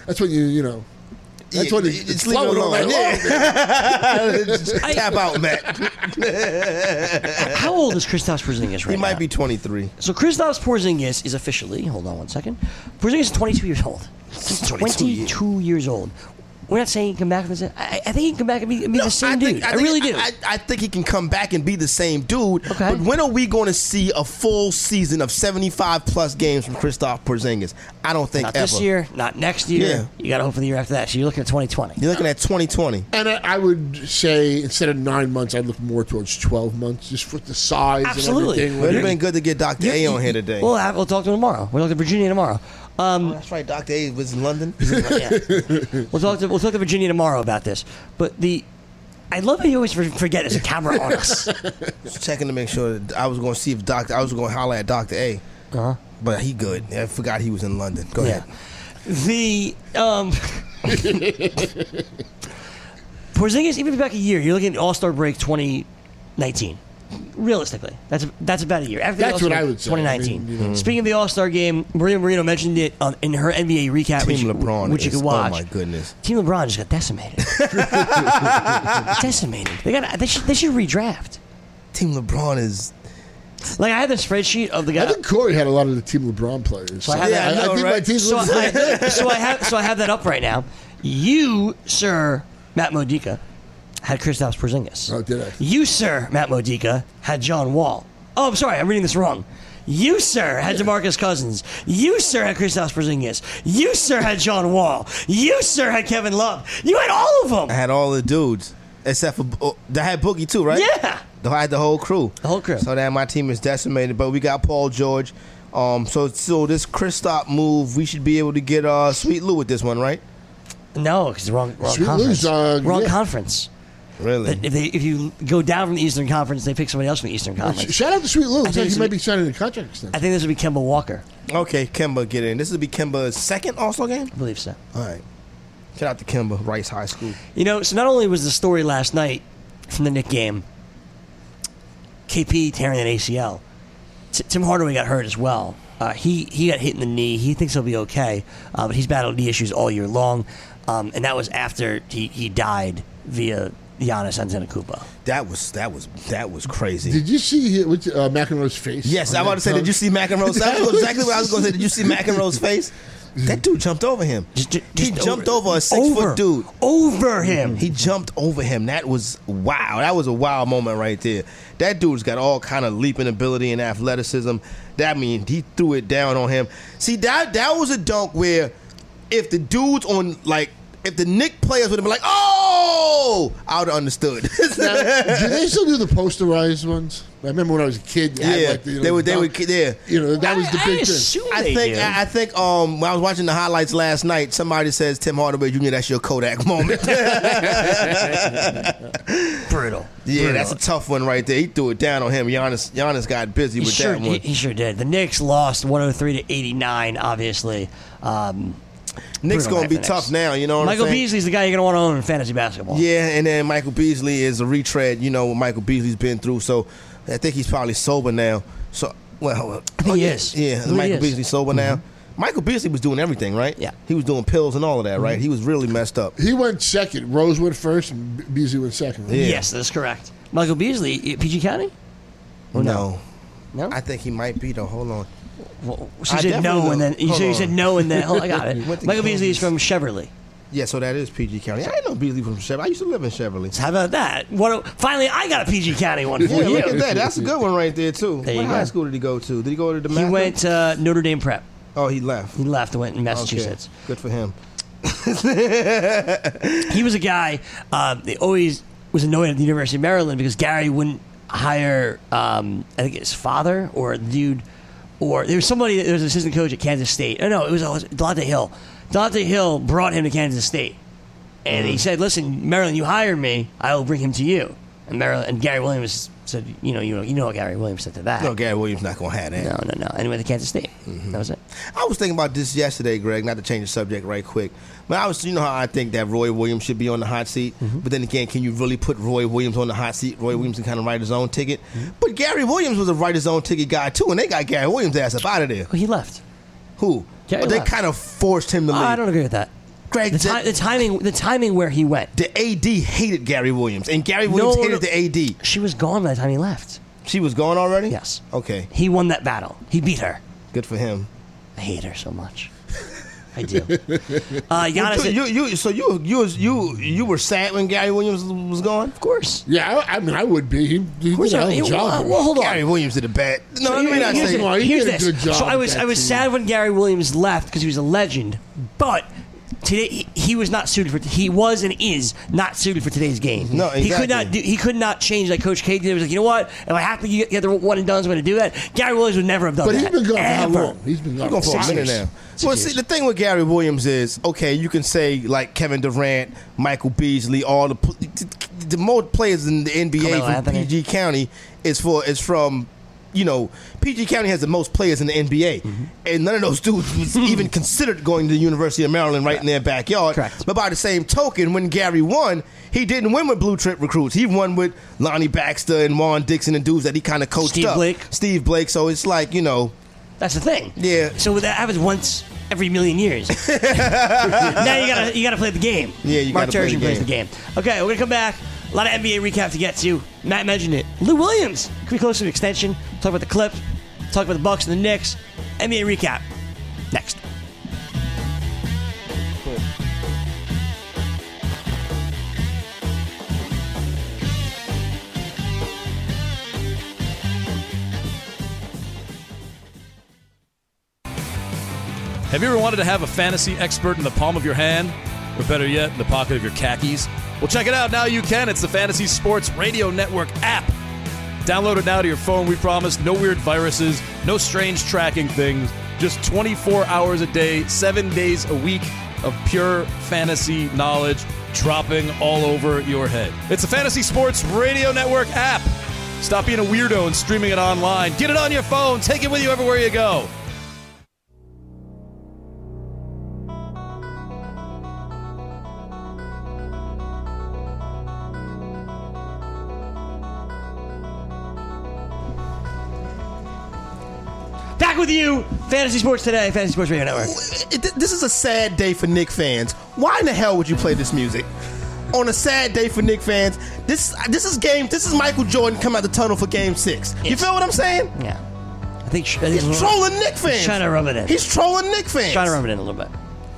Speaker 5: That's when you know. That's when it's
Speaker 4: leave it
Speaker 5: flowing all
Speaker 4: alone.
Speaker 5: night long.
Speaker 4: Just tap out, Matt.
Speaker 3: How old is Kristaps Porzingis right
Speaker 4: He
Speaker 3: now?
Speaker 4: might be 23.
Speaker 3: So Kristaps Porzingis is officially, hold on one second, Porzingis is 22 years old. 22 years old. We're not saying he can come back. I think he can come back and be the same dude. I really do.
Speaker 4: I think he can come back and be the same dude.
Speaker 3: Okay.
Speaker 4: But when are we going to see a full season of 75-plus games from Kristaps Porzingis? I don't think
Speaker 3: Not
Speaker 4: ever.
Speaker 3: this year, not next year.
Speaker 4: Yeah.
Speaker 3: You got to hope for the year after that. So you're looking at 2020.
Speaker 4: You're looking at 2020.
Speaker 5: And I would say instead of 9 months, I'd look more towards 12 months, just for the size
Speaker 3: Absolutely.
Speaker 5: and everything.
Speaker 4: But it'd have been good to get Dr. A on here today.
Speaker 3: We'll talk to him tomorrow. We'll talk to Virginia tomorrow.
Speaker 4: That's right. Dr. A was in London.
Speaker 3: Yeah. We'll talk to Virginia tomorrow about this. But I love how you always forget there's a camera on us.
Speaker 4: Just checking to make sure that I was going to see if I was going to holler at Dr. A.
Speaker 3: Uh-huh.
Speaker 4: But he good. I forgot he was in London. Go
Speaker 3: Yeah.
Speaker 4: ahead.
Speaker 3: Porzingis, even back a year, you're looking at All-Star break 2019. Realistically, that's about a year. After
Speaker 5: That's
Speaker 3: the
Speaker 5: what
Speaker 3: All-Star
Speaker 5: I would say.
Speaker 3: 2019.
Speaker 5: I mean, you know.
Speaker 3: Speaking of the All-Star game, Maria Marino mentioned it in her NBA recap,
Speaker 4: Team LeBron
Speaker 3: which you
Speaker 4: is,
Speaker 3: can watch.
Speaker 4: oh my goodness.
Speaker 3: Team LeBron just got decimated. Decimated. They should redraft.
Speaker 4: Team LeBron is...
Speaker 3: Like, I had the spreadsheet of the guy.
Speaker 5: I think Corey had a lot of the Team LeBron players.
Speaker 3: So I have that-
Speaker 4: I know,
Speaker 5: think my
Speaker 4: right?
Speaker 5: team
Speaker 3: So
Speaker 5: was
Speaker 3: I have that up right now. You, sir, Matt Modica, had Kristaps Porzingis.
Speaker 5: Oh, did I?
Speaker 3: You, sir, Matt Modica, had John Wall. Oh, I'm sorry, I'm reading this wrong. You, sir, had DeMarcus Cousins. You, sir, had Kristaps Porzingis. You, sir, had John Wall. You, sir, had Kevin Love. You had all of
Speaker 4: I
Speaker 3: them.
Speaker 4: had all the dudes. Except for... I had Boogie too, right?
Speaker 3: Yeah.
Speaker 4: I had the whole crew.
Speaker 3: The whole crew.
Speaker 4: So that my team is decimated. But we got Paul George. So this Kristaps move, we should be able to get Sweet Lou with this one, right?
Speaker 3: No, because the wrong
Speaker 5: Sweet
Speaker 3: conference.
Speaker 5: Lou's,
Speaker 3: wrong
Speaker 5: yeah.
Speaker 3: conference.
Speaker 4: Really?
Speaker 3: If you go down from the Eastern Conference, they pick somebody else from the Eastern Conference.
Speaker 5: Shout out to Sweet Lou.
Speaker 3: I
Speaker 5: Looks
Speaker 3: think
Speaker 5: like
Speaker 3: it's
Speaker 5: he
Speaker 3: a-
Speaker 5: might be signing a contract extension.
Speaker 3: I think this would be Kemba Walker.
Speaker 4: Okay, Kemba get in. This will be Kemba's second All-Star game?
Speaker 3: I believe so.
Speaker 4: All right. Shout out to Kemba, Rice High School.
Speaker 3: You know, so not only was the story last night from the Knick game, KP tearing an ACL, Tim Hardaway got hurt as well. He got hit in the knee. He thinks he'll be okay, but he's battled knee issues all year long, and that was after he died via Giannis Antetokounmpo.
Speaker 4: That was crazy.
Speaker 5: Did you see McEnroe's face?
Speaker 4: Yes, I'm about to say, did you see McEnroe's face? That's exactly what I was going to say. Did you see McEnroe's face? That dude jumped over him. He jumped over a 6-foot dude.
Speaker 3: Over him.
Speaker 4: He jumped over him. That was wow. That was a wild moment right there. That dude's got all kind of leaping ability and athleticism. That means he threw it down on him. See, that was a dunk where if the dudes on, like, if the Knick players would have been like, oh, I would have understood.
Speaker 5: Now, do they still do the posterized ones? I remember when I was a kid. You had,
Speaker 4: Yeah,
Speaker 5: like,
Speaker 4: they would, yeah.
Speaker 5: You know, that was the
Speaker 3: I
Speaker 5: big thing.
Speaker 3: assume
Speaker 4: I
Speaker 3: they
Speaker 4: think
Speaker 3: do.
Speaker 4: I think when I was watching the highlights last night, somebody says Tim Hardaway Jr. That's your Kodak moment.
Speaker 3: Brutal.
Speaker 4: Yeah,
Speaker 3: Brutal.
Speaker 4: that's a tough one right there. He threw it down on him. Giannis got busy with that one.
Speaker 3: He sure did. The Knicks lost 103-89, obviously.
Speaker 4: Knicks
Speaker 3: brutal
Speaker 4: gonna be
Speaker 3: night for the
Speaker 4: tough
Speaker 3: Knicks.
Speaker 4: now. You know what
Speaker 3: Michael
Speaker 4: I'm saying?
Speaker 3: Beasley's the guy you're going to want to own in fantasy basketball.
Speaker 4: Yeah, and then Michael Beasley is a retread. You know what Michael Beasley's been through. So I think he's probably sober now. So
Speaker 3: I think he is.
Speaker 4: Yeah,
Speaker 3: I think he
Speaker 4: Michael
Speaker 3: is.
Speaker 4: Beasley's sober now. Michael Beasley was doing everything, right?
Speaker 3: Yeah.
Speaker 4: He was doing pills and all of that, right? He was really messed up.
Speaker 5: He went second. Rose went first, and Beasley went second. Right?
Speaker 4: Yeah.
Speaker 3: Yes, that's correct. Michael Beasley, PG County? Or
Speaker 4: No.
Speaker 3: No?
Speaker 4: I think he might be though. Hold on.
Speaker 3: Well, so
Speaker 4: I
Speaker 3: you said
Speaker 4: definitely
Speaker 3: no, and then
Speaker 4: know. Hold
Speaker 3: you
Speaker 4: on.
Speaker 3: said no, and then I got it.
Speaker 4: Went to
Speaker 3: Michael Beasley is
Speaker 4: Kansas.
Speaker 3: from Cheverly.
Speaker 4: Yeah, so that is PG County. I didn't know Beasley was from Cheverly. I used to live in Cheverly.
Speaker 3: How about that? Finally, I got a PG County one for
Speaker 4: Yeah,
Speaker 3: you.
Speaker 4: look at that. That's a good one right there too.
Speaker 3: There you
Speaker 4: What
Speaker 3: go.
Speaker 4: high school did he go to? Did he go to the
Speaker 3: He
Speaker 4: Mac?
Speaker 3: went Notre Dame Prep.
Speaker 4: Oh, he left.
Speaker 3: He left and went in Massachusetts.
Speaker 4: Okay. Good for him.
Speaker 3: He was a guy that always was annoyed at the University of Maryland because Gary wouldn't hire, I think his father or the dude, or there was somebody, there was an assistant coach at Kansas State. Oh, no, it was Delonte Hill. Delonte Hill brought him to Kansas State. And he said, listen, Maryland, you hire me, I will bring him to you. And Gary Williams said, you know what Gary Williams said to that.
Speaker 4: No, Gary Williams not gonna have that.
Speaker 3: No. And he went to Kansas State. That was it.
Speaker 4: I was thinking about this yesterday, Greg. Not to change the subject right quick, but you know how I think that Roy Williams should be on the hot seat. But then again, can you really put Roy Williams on the hot seat? Roy Williams can kind of write his own ticket. But Gary Williams was a write his own ticket guy too, and they got Gary Williams' ass up out of there.
Speaker 3: Well, he left.
Speaker 4: Who?
Speaker 3: Gary
Speaker 4: But they
Speaker 3: left.
Speaker 4: kind of forced him to leave.
Speaker 3: I don't agree with that.
Speaker 4: Greg,
Speaker 3: the timing where he went.
Speaker 4: The AD hated Gary Williams, and Gary Williams hated the AD.
Speaker 3: She was gone by the time he left.
Speaker 4: She was gone already?
Speaker 3: Yes.
Speaker 4: Okay.
Speaker 3: He won that battle. He beat her.
Speaker 4: Good for him.
Speaker 3: I hate her so much. I do. Giannis,
Speaker 4: you were sad when Gary Williams was gone?
Speaker 3: Of course.
Speaker 5: Yeah, I mean, I would be. He did a hell of a job.
Speaker 3: Well, hold on.
Speaker 4: Gary Williams did a bad. No,
Speaker 3: So
Speaker 4: let me not say.
Speaker 3: here's
Speaker 5: did a
Speaker 3: this.
Speaker 5: good job
Speaker 3: So I
Speaker 5: with that
Speaker 3: was
Speaker 5: team.
Speaker 3: sad when Gary Williams left because he was a legend, but today he was not suited for. He was and is not suited for today's game.
Speaker 4: No, exactly.
Speaker 3: He could not change like Coach K did. He was like, you know what? If I have to get the one and done, I'm going to do that. Gary Williams would never have done
Speaker 5: But
Speaker 3: that.
Speaker 5: he's been gone for how
Speaker 3: Ever.
Speaker 5: long? He's been gone
Speaker 4: Going for a
Speaker 5: 6
Speaker 4: minute
Speaker 5: years.
Speaker 4: now. Well, see, the thing with Gary Williams is, okay, you can say like Kevin Durant, Michael Beasley, all the most players in the NBA
Speaker 3: Carmelo
Speaker 4: from
Speaker 3: Anthony.
Speaker 4: PG County is from, PG County has the most players in the NBA, and none of those dudes was even considered going to the University of Maryland right in their backyard.
Speaker 3: Correct.
Speaker 4: But by the same token, when Gary won, he didn't win with blue chip recruits. He won with Lonnie Baxter and Juan Dixon and dudes that he kind of coached
Speaker 3: Steve
Speaker 4: up.
Speaker 3: Blake.
Speaker 4: Steve Blake. So it's like,
Speaker 3: That's the thing.
Speaker 4: Yeah.
Speaker 3: So that happens once every million years. Now you gotta play the game.
Speaker 4: Yeah, you
Speaker 3: Mark
Speaker 4: gotta play the
Speaker 3: Turgeon plays
Speaker 4: game.
Speaker 3: the game. Okay, we're gonna come back. A lot of NBA recap to get to. Matt mentioned it. Lou Williams could be close to an extension. Talk about the Clips. Talk about the Bucks and the Knicks. NBA recap next.
Speaker 6: Have you ever wanted to have a fantasy expert in the palm of your hand? Or better yet, in the pocket of your khakis? Well, check it out. Now you can. It's the Fantasy Sports Radio Network app. Download it now to your phone. We promise no weird viruses, no strange tracking things. Just 24 hours a day, 7 days a week of pure fantasy knowledge dropping all over your head. It's the Fantasy Sports Radio Network app. Stop being a weirdo and streaming it online. Get it on your phone. Take it with you everywhere you go.
Speaker 3: Back with you, Fantasy Sports Today, Fantasy Sports Radio Network.
Speaker 4: This is a sad day for Knicks fans. Why in the hell would you play this music? On a sad day for Knicks fans, this is Michael Jordan coming out the tunnel for Game 6. You feel what I'm saying?
Speaker 3: Yeah. I think
Speaker 4: He's trolling Knicks fans.
Speaker 3: He's trying to rub it in.
Speaker 4: He's trolling Knicks fans.
Speaker 3: Trying to rub it in a little bit.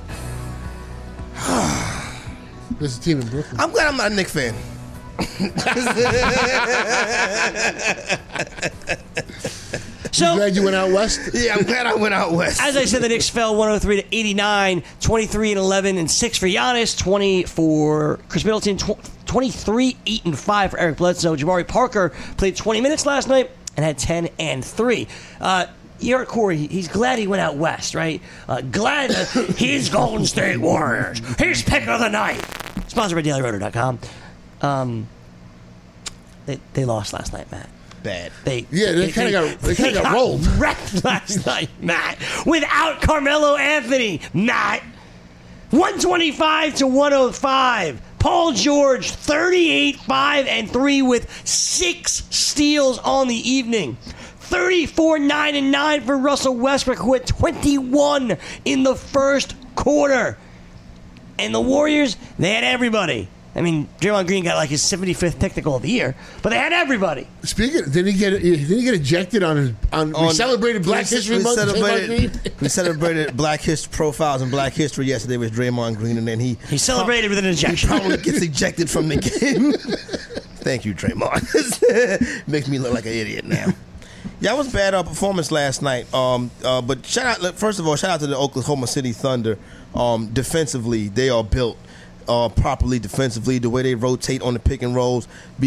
Speaker 5: There's a team in Brooklyn.
Speaker 4: I'm glad I'm not a Knicks fan.
Speaker 3: So,
Speaker 5: Glad you went out west?
Speaker 4: Yeah, I'm glad I went out west.
Speaker 3: as I said, the Knicks fell 103 to 89, 23 and 11 and 6 for Giannis, 20 for Chris Middleton, 23, 8 and 5 for Eric Bledsoe. Jabari Parker played 20 minutes last night and had 10 and 3. You heard Corey, he's glad he went out west, right? Glad that his Golden State Warriors, his pick of the night. Sponsored by DailyRoto.com. They lost last night, Matt.
Speaker 4: Bad.
Speaker 5: They kind of got rolled.
Speaker 3: Wrecked last night, Matt. Without Carmelo Anthony, Matt. 125 to 105. Paul George, 38, 5 and 3 with 6 steals on the evening. 34, 9 and 9 for Russell Westbrook, who had 21 in the first quarter. And the Warriors, they had everybody. I mean, Draymond Green got like his 75th technical of the year, but they had everybody.
Speaker 5: Speaking, did he get ejected on we celebrated Black History Month?
Speaker 4: We celebrated Black History profiles and Black History yesterday with Draymond Green, and then he
Speaker 3: celebrated with an
Speaker 4: he
Speaker 3: ejection.
Speaker 4: probably gets ejected from the game. Thank you, Draymond. Makes me look like an idiot now. Yeah, it was bad performance last night. But first of all, shout out to the Oklahoma City Thunder. Defensively, they are built properly defensively. The way they rotate on the pick and rolls,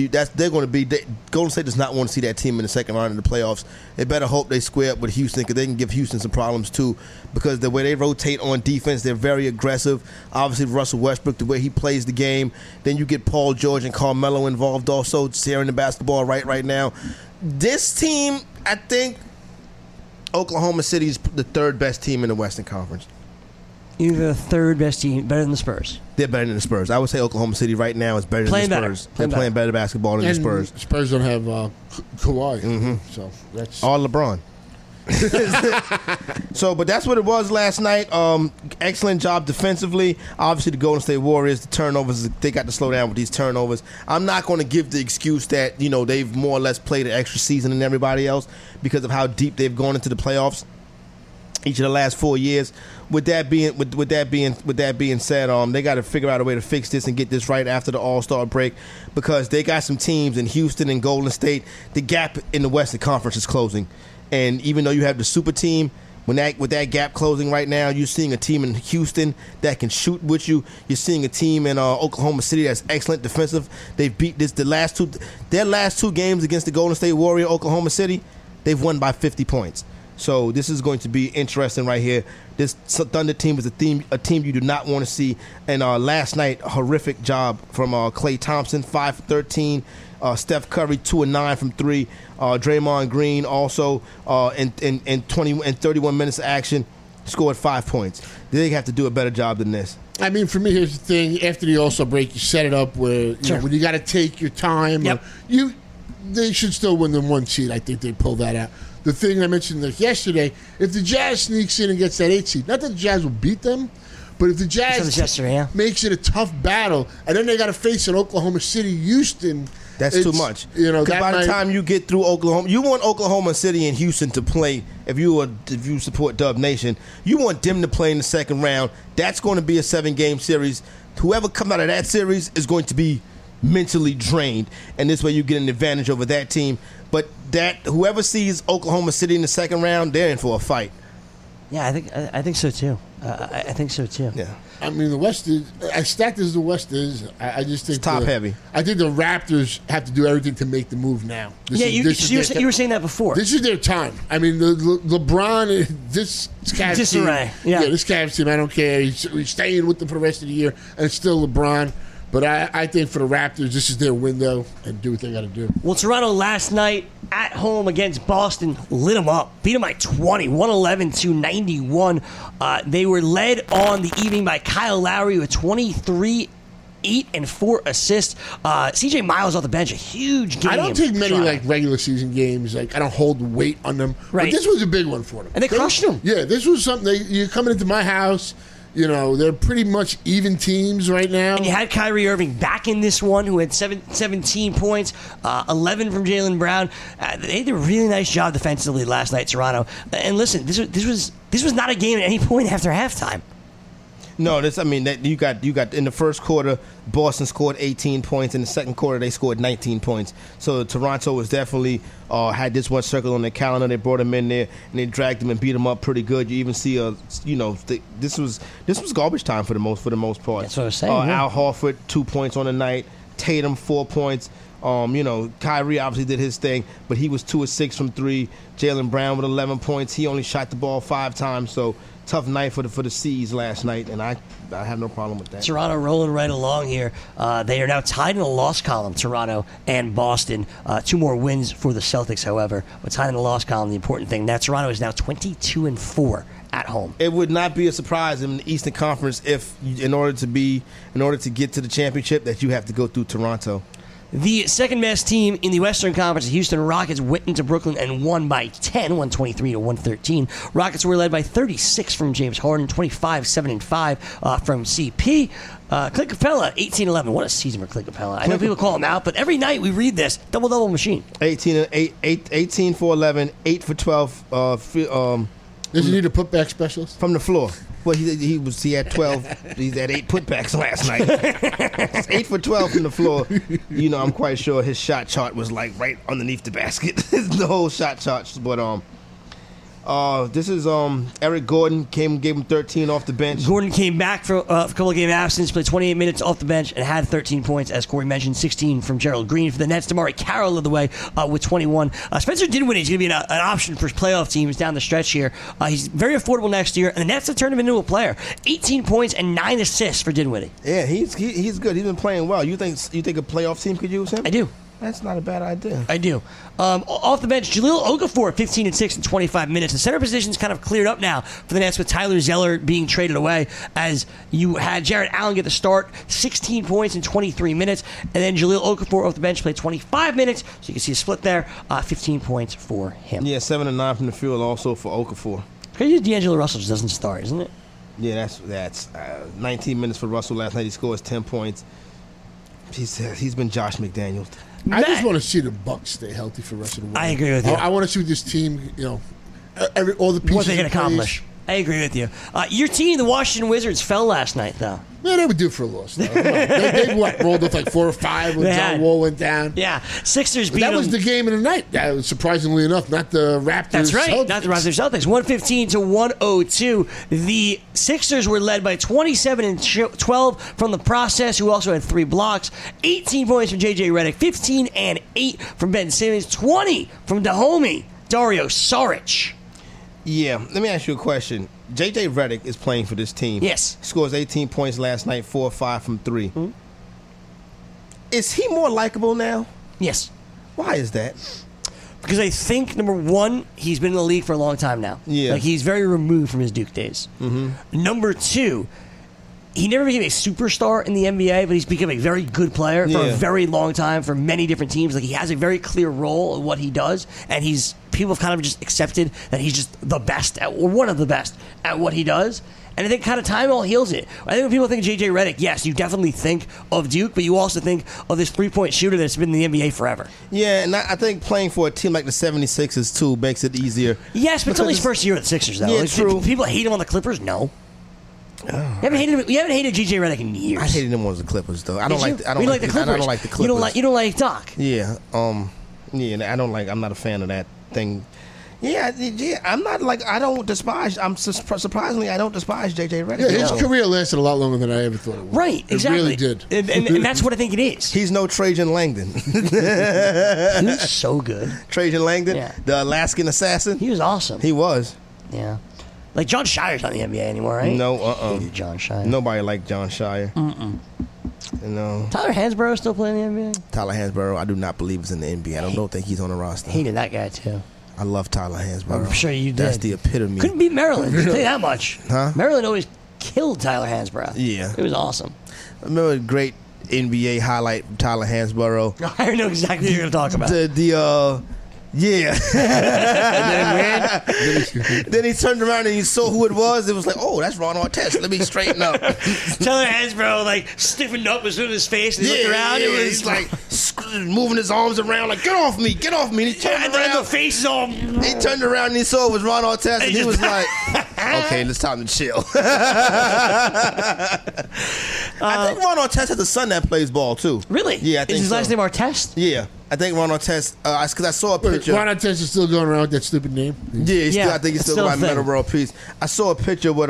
Speaker 4: Golden State does not want to see that team in the second round of the playoffs. They better hope they square up with Houston, because they can give Houston some problems too, because the way they rotate on defense, they're very aggressive. Obviously, Russell Westbrook, the way he plays the game. Then you get Paul George and Carmelo involved also, sharing the basketball right now. This team, I think Oklahoma City is the third best team in the Western Conference.
Speaker 3: You're the third best team, better than the Spurs.
Speaker 4: They're better than the Spurs. I would say Oklahoma City right now is better
Speaker 3: Playing
Speaker 4: than the
Speaker 3: better.
Speaker 4: Spurs.
Speaker 3: Playing
Speaker 4: They're playing better basketball than the Spurs.
Speaker 5: Spurs don't have Kawhi, so that's
Speaker 4: all LeBron. But that's what it was last night. Excellent job defensively. Obviously, the Golden State Warriors, the turnovers, they got to slow down with these turnovers. I'm not going to give the excuse that they've more or less played an extra season than everybody else because of how deep they've gone into the playoffs each of the last 4 years. With that being said, they got to figure out a way to fix this and get this right after the All-Star break because they got some teams in Houston and Golden State. The gap in the Western Conference is closing, and even though you have the super team, with that gap closing right now, you're seeing a team in Houston that can shoot with you. You're seeing a team in Oklahoma City that's excellent defensive. They've beat their last two games against the Golden State Warriors, Oklahoma City. They've won by 50 points. So this is going to be interesting right here. This Thunder team is a team you do not want to see. And last night, a horrific job from Klay Thompson, 5 for 13. Steph Curry, 2 of 9 from 3. Draymond Green also in 31 minutes of action scored 5 points. They have to do a better job than this.
Speaker 5: I mean, for me, here's the thing. After the All-Star break, you set it up where when you got to take your time.
Speaker 3: Yep.
Speaker 5: They should still win the 1 seed. I think they pull that out. The thing I mentioned yesterday, if the Jazz sneaks in and gets that 8 seed, not that the Jazz will beat them, but if the Jazz makes it a tough battle, and then they got to face an Oklahoma City, Houston,
Speaker 4: that's too much. By the time you get through Oklahoma, you want Oklahoma City and Houston to play. If you support Dub Nation, you want them to play in the second round. That's going to be a 7-game series. Whoever comes out of that series is going to be mentally drained, and this way you get an advantage over that team. But whoever sees Oklahoma City in the second round, they're in for a fight.
Speaker 3: Yeah, I think so too. I think so too.
Speaker 4: Yeah.
Speaker 5: I mean, the West is as stacked as the West is. I just think
Speaker 4: it's top heavy.
Speaker 5: I think the Raptors have to do everything to make the move now.
Speaker 3: You were saying that before.
Speaker 5: This is their time. I mean, LeBron, this Cavs
Speaker 3: disarray.
Speaker 5: Team, this Cavs team. I don't care. He's staying with them for the rest of the year, and it's still LeBron. But I think for the Raptors, this is their window and do what they got to do.
Speaker 3: Well, Toronto last night at home against Boston lit them up. Beat them by 20, 111-91. They were led on the evening by Kyle Lowry with 23, 8 and 4 assists. CJ Miles off the bench, a huge game.
Speaker 5: I don't take many regular season games. I don't hold weight on them.
Speaker 3: Right.
Speaker 5: But this was a big one for them.
Speaker 3: And they crushed them.
Speaker 5: Yeah, this was something. You're coming into my house. They're pretty much even teams right now.
Speaker 3: And you had Kyrie Irving back in this one, who had 17 points, 11 from Jaylen Brown. They did a really nice job defensively last night, Toronto. And listen, this was not a game at any point after halftime.
Speaker 4: No, you got in the first quarter, Boston scored 18 points. In the second quarter, they scored 19 points. So Toronto was definitely had this one circle on their calendar. They brought him in there and they dragged him and beat him up pretty good. You even see this was garbage time for the most part.
Speaker 3: That's what I was saying.
Speaker 4: Al Horford 2 points on the night. Tatum 4 points. Kyrie obviously did his thing, but he was 2 of 6 from 3. Jaylen Brown with 11 points. He only shot the ball 5 times. So tough night for the C's last night, and I have no problem with that.
Speaker 3: Toronto rolling right along here. They are now tied in the loss column, Toronto and Boston. 2 more wins for the Celtics, however. But tied in the loss column, the important thing, that Toronto is now 22-4 at home.
Speaker 4: It would not be a surprise in the Eastern Conference if, in order to get to the championship, that you have to go through Toronto.
Speaker 3: The second best team in the Western Conference, the Houston Rockets, went into Brooklyn and won by 10, 123-113. Rockets were led by 36 from James Harden, 25, 7 and 5 from CP. Clint Capella, 18-11. What a season for Clint Capella. I know people call him out, but every night we read this, double-double machine.
Speaker 4: 18 for 11, 8 for 12.
Speaker 5: Does he need a putback specialist?
Speaker 4: From the floor. Well, he had 12. He had 8 putbacks last night. 8 for 12 from the floor. I'm quite sure his shot chart was like right underneath the basket. The whole shot chart. But this is Eric Gordon gave him 13 off the bench.
Speaker 3: Gordon came back for a couple of game absence, played 28 minutes off the bench, and had 13 points, as Corey mentioned, 16 from Gerald Green. For the Nets, DeMarre Carroll led the way with 21. Spencer Dinwiddie is going to be an option for playoff teams down the stretch here. He's very affordable next year, and the Nets have turned him into a player. 18 points and 9 assists for Dinwiddie.
Speaker 4: Yeah, he's good. He's been playing well. You think a playoff team could use him?
Speaker 3: I do.
Speaker 4: That's not a bad idea.
Speaker 3: I do. Off the bench, Jahlil Okafor, 15-6 in 25 minutes. The center position's kind of cleared up now for the Nets with Tyler Zeller being traded away, as you had Jarrett Allen get the start, 16 points in 23 minutes, and then Jahlil Okafor off the bench played 25 minutes, so you can see a split there, 15 points for him.
Speaker 4: Yeah, 7 and 9 from the field also for Okafor.
Speaker 3: Crazy D'Angelo Russell just doesn't start, isn't it?
Speaker 4: Yeah, that's 19 minutes for Russell last night. He scores 10 points. He's been Josh McDaniels.
Speaker 5: I just want to see the Bucks stay healthy for the rest of the way.
Speaker 3: I agree with you.
Speaker 5: I want to see this team, all the pieces.
Speaker 3: What they can
Speaker 5: in place.
Speaker 3: accomplish. I agree with you. Your team, the Washington Wizards, fell last night, though.
Speaker 5: Man, they would do for a loss. Though. they rolled with like 4 or 5 when John Wall went down.
Speaker 3: Yeah, Sixers beat
Speaker 5: That was
Speaker 3: them.
Speaker 5: the game of the night. That was, surprisingly enough, not the Raptors.
Speaker 3: That's right,
Speaker 5: Celtics.
Speaker 3: not the Raptors Celtics. 115-102. The Sixers were led by 27-12 from the process, who also had 3 blocks. 18 points from J.J. Redick. 15 and 8 from Ben Simmons. 20 from Dahomey Dario Saric.
Speaker 4: Yeah, let me ask you a question. J.J. Redick is playing for this team.
Speaker 3: Yes.
Speaker 4: He scores 18 points last night, 4 or 5 from 3. Mm-hmm. Is he more likable now?
Speaker 3: Yes.
Speaker 4: Why is that?
Speaker 3: Because I think, number one, he's been in the league for a long time now.
Speaker 4: Yeah.
Speaker 3: Like, he's very removed from his Duke days. Mm-hmm. Number two, he never became a superstar in the NBA, but he's become a very good player for a very long time for many different teams. Like, he has a very clear role in what he does, and people have kind of just accepted that he's just the best or one of the best at what he does. And I think kind of time all heals it. I think when people think of J.J. Redick, yes, you definitely think of Duke, but you also think of this three-point shooter that's been in the NBA forever.
Speaker 4: Yeah, and I think playing for a team like the 76ers, too, makes it easier.
Speaker 3: Yes, but it's only his first year at the Sixers, though.
Speaker 4: Yeah,
Speaker 3: Like,
Speaker 4: true.
Speaker 3: People hate him on the Clippers? No. You haven't hated J.J. Redick in years.
Speaker 4: I hated him on the Clippers, though. I don't like the Clippers. I don't like the Clippers.
Speaker 3: You don't like Doc.
Speaker 4: Yeah, I don't like. I'm not a fan of that thing. Yeah. I'm not like. I don't despise. Surprisingly, I don't despise J.J. Redick.
Speaker 5: Yeah, his career lasted a lot longer than I ever thought it would.
Speaker 3: Right, exactly.
Speaker 5: It really did.
Speaker 3: And that's what I think it is.
Speaker 4: He's no Trajan Langdon.
Speaker 3: He was so good.
Speaker 4: Trajan Langdon,
Speaker 3: Yeah.
Speaker 4: the Alaskan assassin.
Speaker 3: He was awesome.
Speaker 4: He was.
Speaker 3: Yeah. Like, John Shire's not in the NBA anymore, right?
Speaker 4: No,
Speaker 3: Hated John Shire.
Speaker 4: Nobody liked John Shire. No.
Speaker 3: Tyler Hansbrough still playing in the NBA?
Speaker 4: Tyler Hansborough, I do not believe is in the NBA. I don't think he's on the roster.
Speaker 3: Hated that guy, too.
Speaker 4: I love Tyler Hansborough.
Speaker 3: I'm sure you did.
Speaker 4: That's the epitome.
Speaker 3: Couldn't beat Maryland. I'll tell you that much.
Speaker 4: Huh?
Speaker 3: Maryland always killed Tyler Hansbrough.
Speaker 4: Yeah.
Speaker 3: It was awesome.
Speaker 4: I remember a great NBA highlight from Tyler Hansborough.
Speaker 3: I know exactly what you're going to talk about.
Speaker 4: Yeah. Then he turned around and he saw who it was. It was like, oh, that's Ron Artest. Let me straighten up.
Speaker 3: Tyler Hansbrough, like, stiffened up as soon as his face. And he looked around. It was
Speaker 4: he's like moving his arms around, like, get off me. And he turned
Speaker 3: and
Speaker 4: around.
Speaker 3: the face is all.
Speaker 4: He turned around and he saw it was Ron Artest. And he was like, okay, it's time to chill. I think Ron Artest has a son that plays ball, too.
Speaker 3: Really?
Speaker 4: Yeah, I think
Speaker 3: Is his
Speaker 4: so.
Speaker 3: last name Artest?
Speaker 4: Yeah. I think Ron Artest, because I saw a picture.
Speaker 5: Ron Artest is still going around with that stupid name.
Speaker 4: Yeah, I think he's
Speaker 3: it's
Speaker 4: still
Speaker 3: still a
Speaker 4: by
Speaker 3: thing.
Speaker 4: Metal World Peace. I saw a picture with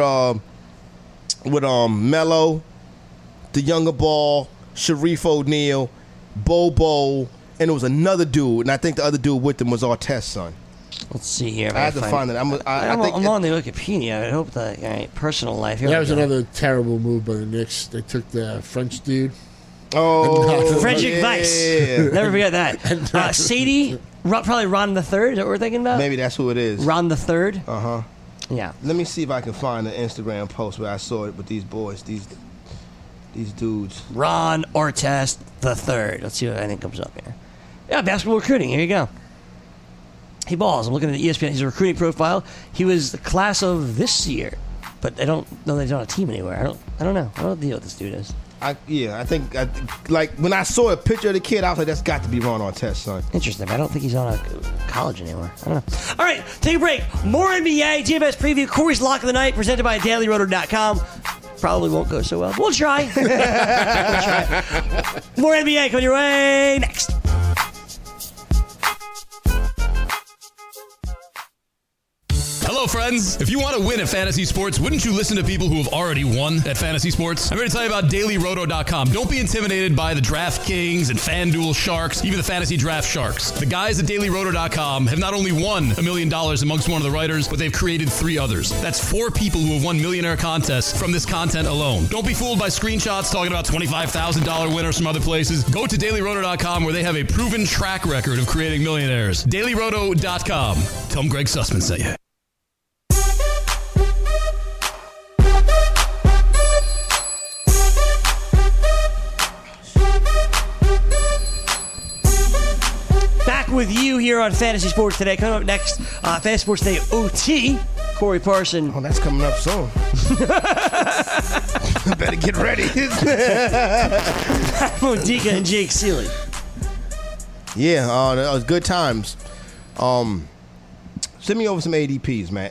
Speaker 4: Melo, the younger Ball, Sharif O'Neal, Bobo, and it was another dude, and I think the other dude with them was Artest's son.
Speaker 3: Let's see here.
Speaker 4: I have to find it.
Speaker 3: I'm
Speaker 4: I think
Speaker 3: on the Wikipedia. I hope that personal life. Here
Speaker 5: That
Speaker 3: we
Speaker 5: was
Speaker 3: go.
Speaker 5: another terrible move by the Knicks. They took the French dude.
Speaker 4: Oh,
Speaker 3: Frederick Weiss.
Speaker 4: yeah.
Speaker 3: Never forget that. Sadie, probably Ron the Third. Is that what we're thinking about?
Speaker 4: Maybe that's who it is.
Speaker 3: Ron the Third.
Speaker 4: Uh-huh.
Speaker 3: Yeah.
Speaker 4: Let me see if I can find an Instagram post where I saw it with these boys, these dudes.
Speaker 3: Ron Artest the Third. Let's see what I think comes up here. Yeah, basketball recruiting. Here you go. He balls. I'm looking at ESPN. His recruiting profile. He was the class of this year, but I don't know that he's on a team anywhere. I don't know. I don't know what the deal with this dude is.
Speaker 4: I think like when I saw a picture of the kid, I was like, that's got to be Ron Artest's son.
Speaker 3: Interesting. I don't think he's on a college anymore. I don't know. All right, take a break. More NBA DFS preview. Corey's Lock of the Night presented by DailyRoto.com. Probably won't go so well. We'll try. More NBA coming your way next.
Speaker 6: Hello, Hello, friends. If you want to win at fantasy sports, wouldn't you listen to people who have already won at fantasy sports? I'm going to tell you about DailyRoto.com. Don't be intimidated by the DraftKings and FanDuel Sharks, even the Fantasy Draft Sharks. The guys at DailyRoto.com have not only won $1 million amongst one of the writers, but they've created 3 others. That's 4 people who have won millionaire contests from this content alone. Don't be fooled by screenshots talking about $25,000 winners from other places. Go to DailyRoto.com where they have a proven track record of creating millionaires. DailyRoto.com. Tell them Greg Sussman sent you.
Speaker 3: Back with you here on Fantasy Sports Today. Coming up next, Fantasy Sports Today OT. Corey Parson.
Speaker 4: Oh, that's coming up soon. Better get ready.
Speaker 3: Modica and Jake Seeley.
Speaker 4: Yeah, that was good times. Send me over some ADPs, Matt.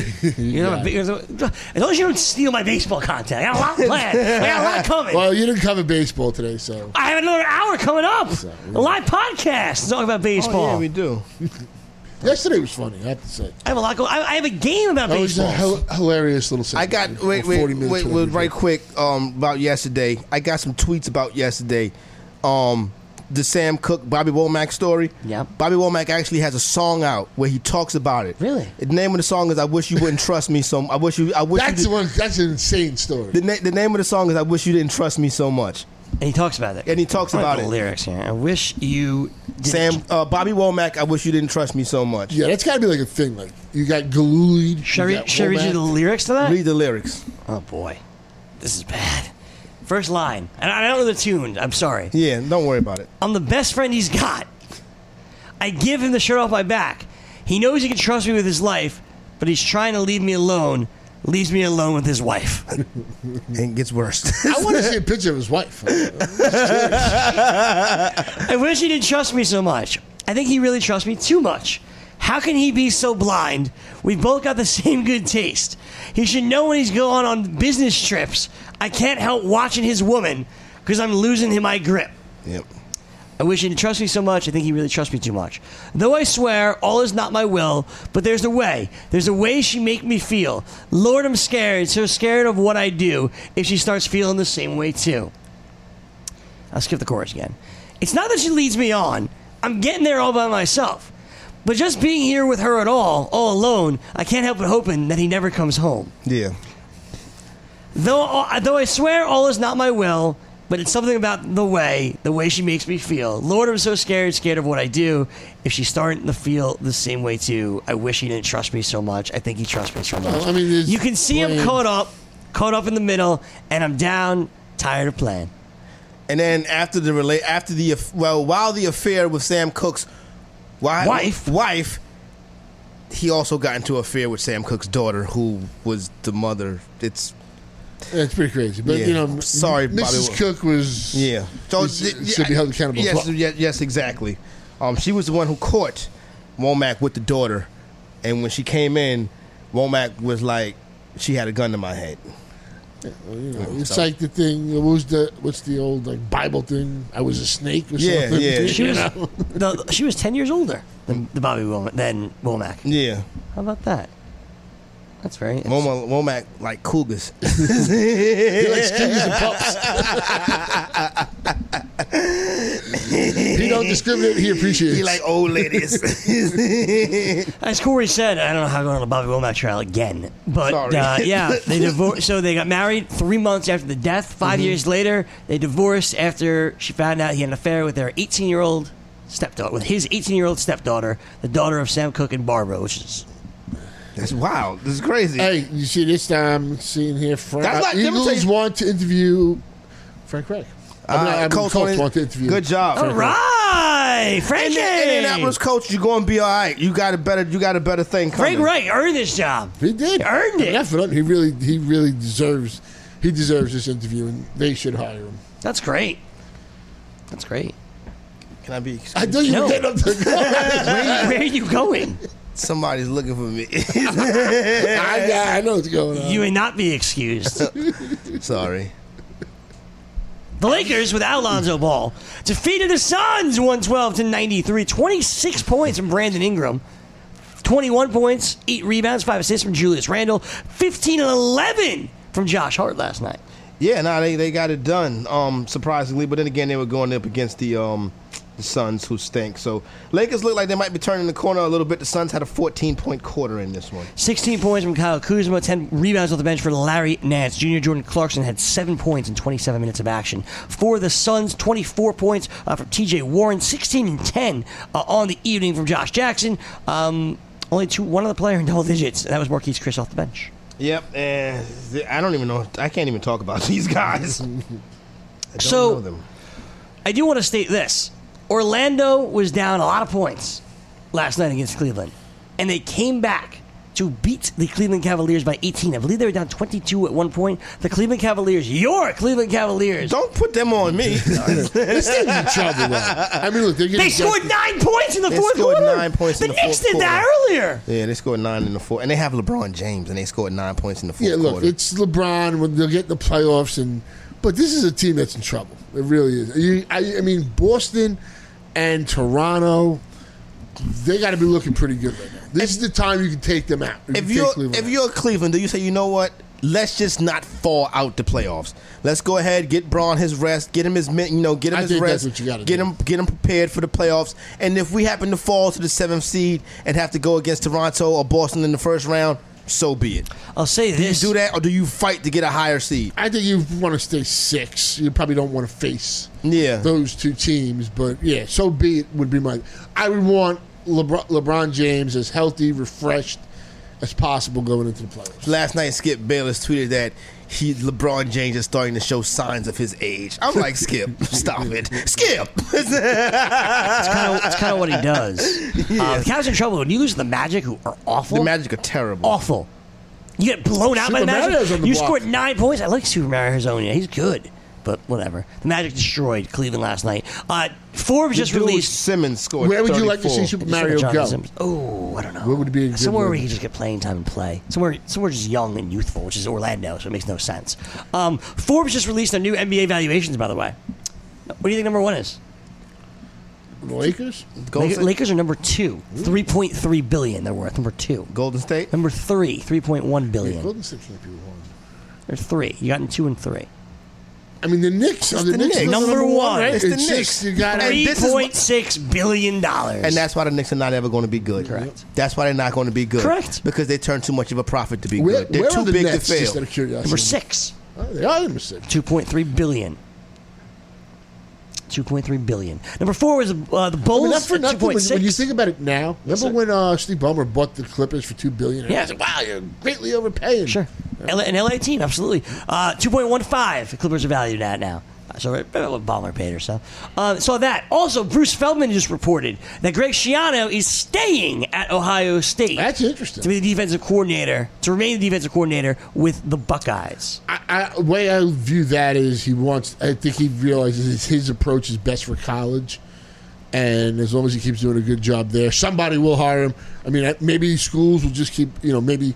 Speaker 3: As long as you don't steal my baseball content. I got a lot planned. I got a lot coming.
Speaker 5: Well, you didn't cover baseball today, so.
Speaker 3: I have another hour coming up. A live podcast talking about baseball.
Speaker 4: Oh, yeah, we do.
Speaker 5: Yesterday was funny, I have to say.
Speaker 3: I have a lot going. I have a game about
Speaker 5: That was
Speaker 3: baseball.
Speaker 5: a hilarious little segment.
Speaker 4: I got wait, right quick about yesterday. I got some tweets about yesterday. The Sam Cooke, Bobby Womack story.
Speaker 3: Yeah.
Speaker 4: Bobby Womack actually has a song out where he talks about it.
Speaker 3: Really?
Speaker 4: The name of the song is "I Wish You Wouldn't Trust Me So."
Speaker 5: That's an insane story.
Speaker 4: The name of the song is "I Wish You Didn't Trust Me So Much."
Speaker 3: And he talks about it.
Speaker 4: And he talks about
Speaker 3: the
Speaker 4: it.
Speaker 3: lyrics here. I wish you didn't.
Speaker 4: Bobby Womack, I wish you didn't trust me so much.
Speaker 5: Yeah, that's got to be like a thing. Like you got Galooly.
Speaker 3: Should I read you the lyrics to that?
Speaker 4: Read the lyrics.
Speaker 3: Oh boy, this is bad. First line, and I don't know the tune. I'm sorry.
Speaker 4: Yeah, don't worry about it.
Speaker 3: I'm the best friend he's got. I give him the shirt off my back. He knows he can trust me with his life, but he's trying to leave me alone. Leaves me alone with his wife.
Speaker 4: And gets worse.
Speaker 5: I want to see a picture of his wife.
Speaker 3: I wish he didn't trust me so much. I think he really trusts me too much. How can he be so blind? We've both got the same good taste. He should know when he's going on business trips. I can't help watching his woman because I'm losing him my grip.
Speaker 4: Yep.
Speaker 3: I wish he didn't trust me so much. I think he really trusts me too much. Though I swear, all is not my will, but there's a way. There's a way she make me feel. Lord, I'm scared, so scared of what I do if she starts feeling the same way too. I'll skip the chorus again. It's not that she leads me on. I'm getting there all by myself. But just being here with her at all alone, I can't help but hoping that he never comes home.
Speaker 4: Yeah.
Speaker 3: Though I swear all is not my will, but it's something about the way she makes me feel. Lord, I'm so scared of what I do. If she's starting to feel the same way too, I wish he didn't trust me so much. I think he trusts me so much.
Speaker 5: Well, I mean,
Speaker 3: you can see him caught up in the middle, and I'm down, tired of playing.
Speaker 4: And then while the affair with Sam Cooke's wife, he also got into an affair with Sam Cooke's daughter, who was the mother. It's
Speaker 5: pretty crazy, but
Speaker 4: yeah. Sorry,
Speaker 5: Mrs. Cooke was should be held accountable.
Speaker 4: Yes, exactly. She was the one who caught Womack with the daughter, and when she came in, Womack was like, "She had a gun to my head."
Speaker 5: Yeah, well, it's like the thing. What's the old like Bible thing? I was a snake or something.
Speaker 4: Yeah.
Speaker 3: She was 10 years older than Womack.
Speaker 4: Yeah.
Speaker 3: How about that? That's very
Speaker 4: Womack like cougars.
Speaker 5: He likes cougars and pups. He don't discriminate. He appreciates.
Speaker 4: He like old ladies.
Speaker 3: As Corey said, I don't know how to go on the Bobby Womack trial again, but they divorced. So they got married 3 months after the death. 5 years later, they divorced after she found out he had an affair with their 18-year-old stepdaughter, with his 18-year-old stepdaughter, the daughter of Sam Cooke and Barbara, which is.
Speaker 4: That's wild. This is crazy.
Speaker 5: Hey, you see this time? Seeing here, Eagles want to interview Frank Reich. Colts want to interview.
Speaker 4: Good job.
Speaker 3: All right, Frank.
Speaker 4: Indianapolis coach, you're going to be all right. You got a better thing coming.
Speaker 3: Frank Reich earned this job.
Speaker 5: He did.
Speaker 3: He earned it.
Speaker 5: Not for nothing. He really deserves. He deserves this interview, and they should hire him.
Speaker 3: That's great. That's great.
Speaker 4: Can I be excused?
Speaker 5: I know you were getting up to go.
Speaker 3: Where are you going?
Speaker 4: Somebody's looking for me.
Speaker 5: I know what's going on.
Speaker 3: You may not be excused.
Speaker 4: Sorry.
Speaker 3: The Lakers, without Lonzo Ball, defeated the Suns 112-93. 26 points from Brandon Ingram. 21 points, 8 rebounds, 5 assists from Julius Randle, 15 and 11 from Josh Hart last night.
Speaker 4: Yeah, they got it done, surprisingly. But then again, they were going up against the Suns, who stink. So Lakers look like they might be turning the corner a little bit. The Suns had a 14-point quarter in this one.
Speaker 3: 16 points from Kyle Kuzma, 10 rebounds off the bench for Larry Nance Jr. Jordan Clarkson had 7 points in 27 minutes of action. For the Suns, 24 points from TJ Warren, 16 and 10 on the evening from Josh Jackson. Only one other player in double digits, and that was Marquise Chris off the bench.
Speaker 4: Yep, and I don't even know. I can't even talk about these guys. I don't know them.
Speaker 3: I do want to state this. Orlando was down a lot of points last night against Cleveland, and they came back to beat the Cleveland Cavaliers by 18. I believe they were down 22 at one point. The Cleveland Cavaliers, your Cleveland Cavaliers.
Speaker 4: Don't put them on me.
Speaker 5: This team's in trouble, though. I mean, look,
Speaker 3: they scored 9 points in the fourth quarter.
Speaker 4: They scored 9 points in the fourth quarter. The
Speaker 3: Knicks did that earlier.
Speaker 4: Yeah, they scored 9 in the fourth. And they have LeBron James, and they scored 9 points in the fourth quarter.
Speaker 5: Yeah, look, it's LeBron when they'll get in the playoffs, but this is a team that's in trouble. It really is. I mean, Boston and Toronto, they got to be looking pretty good right now. This is the time you can take them out.
Speaker 4: If you're Cleveland, do you say, you know what? Let's just not fall out the playoffs. Let's go ahead, get Braun his rest, get him his rest,
Speaker 5: that's what you gotta
Speaker 4: get
Speaker 5: do.
Speaker 4: him prepared for the playoffs. And if we happen to fall to the 7th seed and have to go against Toronto or Boston in the first round, so be it.
Speaker 3: I'll say this.
Speaker 4: Do you do that, or do you fight to get a higher seed?
Speaker 5: I think you want to stay 6. You probably don't want to face those two teams. But, yeah, so be it would be my... I would want LeBron James as healthy, refreshed as possible going into the playoffs.
Speaker 4: Last night, Skip Bayless tweeted that LeBron James is starting to show signs of his age. I'm like, Skip, stop it. Skip!
Speaker 3: It's kind of what he does. The Cavs are in trouble. When you lose the Magic, who are awful.
Speaker 4: The Magic are terrible.
Speaker 3: Awful. You get blown out by the Magic. You scored 9 points. I like Super Mario Hezonja. He's good. But whatever. The Magic destroyed Cleveland last night. Forbes just released.
Speaker 4: Simmons scored.
Speaker 5: Where would you like to see Super Mario go?
Speaker 3: Oh, I don't know.
Speaker 5: Where would it be?
Speaker 3: Somewhere where he could just get playing time and play. Somewhere just young and youthful, which is Orlando, so it makes no sense. Forbes just released their new NBA valuations, by the way. What do you think number 1 is?
Speaker 5: The Lakers?
Speaker 3: Lakers are number 2. $3.3 billion they're worth. Number 2.
Speaker 4: Golden State?
Speaker 3: Number 3. $3.1 billion.
Speaker 5: Yeah, Golden State can't be 1.
Speaker 3: There's 3. You got in 2 and 3.
Speaker 5: I mean, the Knicks are the Knicks.
Speaker 3: Number 1.
Speaker 5: Right?
Speaker 4: It's the Knicks.
Speaker 5: You got
Speaker 3: $3.6 billion.
Speaker 4: And that's why the Knicks are not ever going to be good.
Speaker 3: Correct.
Speaker 4: That's why they're not going to be good.
Speaker 3: Correct.
Speaker 4: Because they turn too much of a profit to be good. They're too big to fail.
Speaker 5: Just out of curiosity.
Speaker 3: Number 6.
Speaker 5: Oh, they are number 6.
Speaker 3: $2.3 billion. $2.3 billion. Number 4 was the Bulls.
Speaker 5: I mean, not for nothing. When you think about it now, remember when Steve Ballmer bought the Clippers for $2 billion?
Speaker 3: Yeah.
Speaker 5: I said, wow, you're greatly overpaying.
Speaker 3: Sure. An LA team, absolutely. 2.15 the Clippers are valued at now. So what Ballmer paid or so. So that. Also, Bruce Feldman just reported that Greg Schiano is staying at Ohio State.
Speaker 5: That's interesting.
Speaker 3: To be the defensive coordinator, to remain the defensive coordinator with the Buckeyes.
Speaker 5: The way I view that is I think he realizes his approach is best for college. And as long as he keeps doing a good job there, somebody will hire him. I mean, maybe schools will just keep, maybe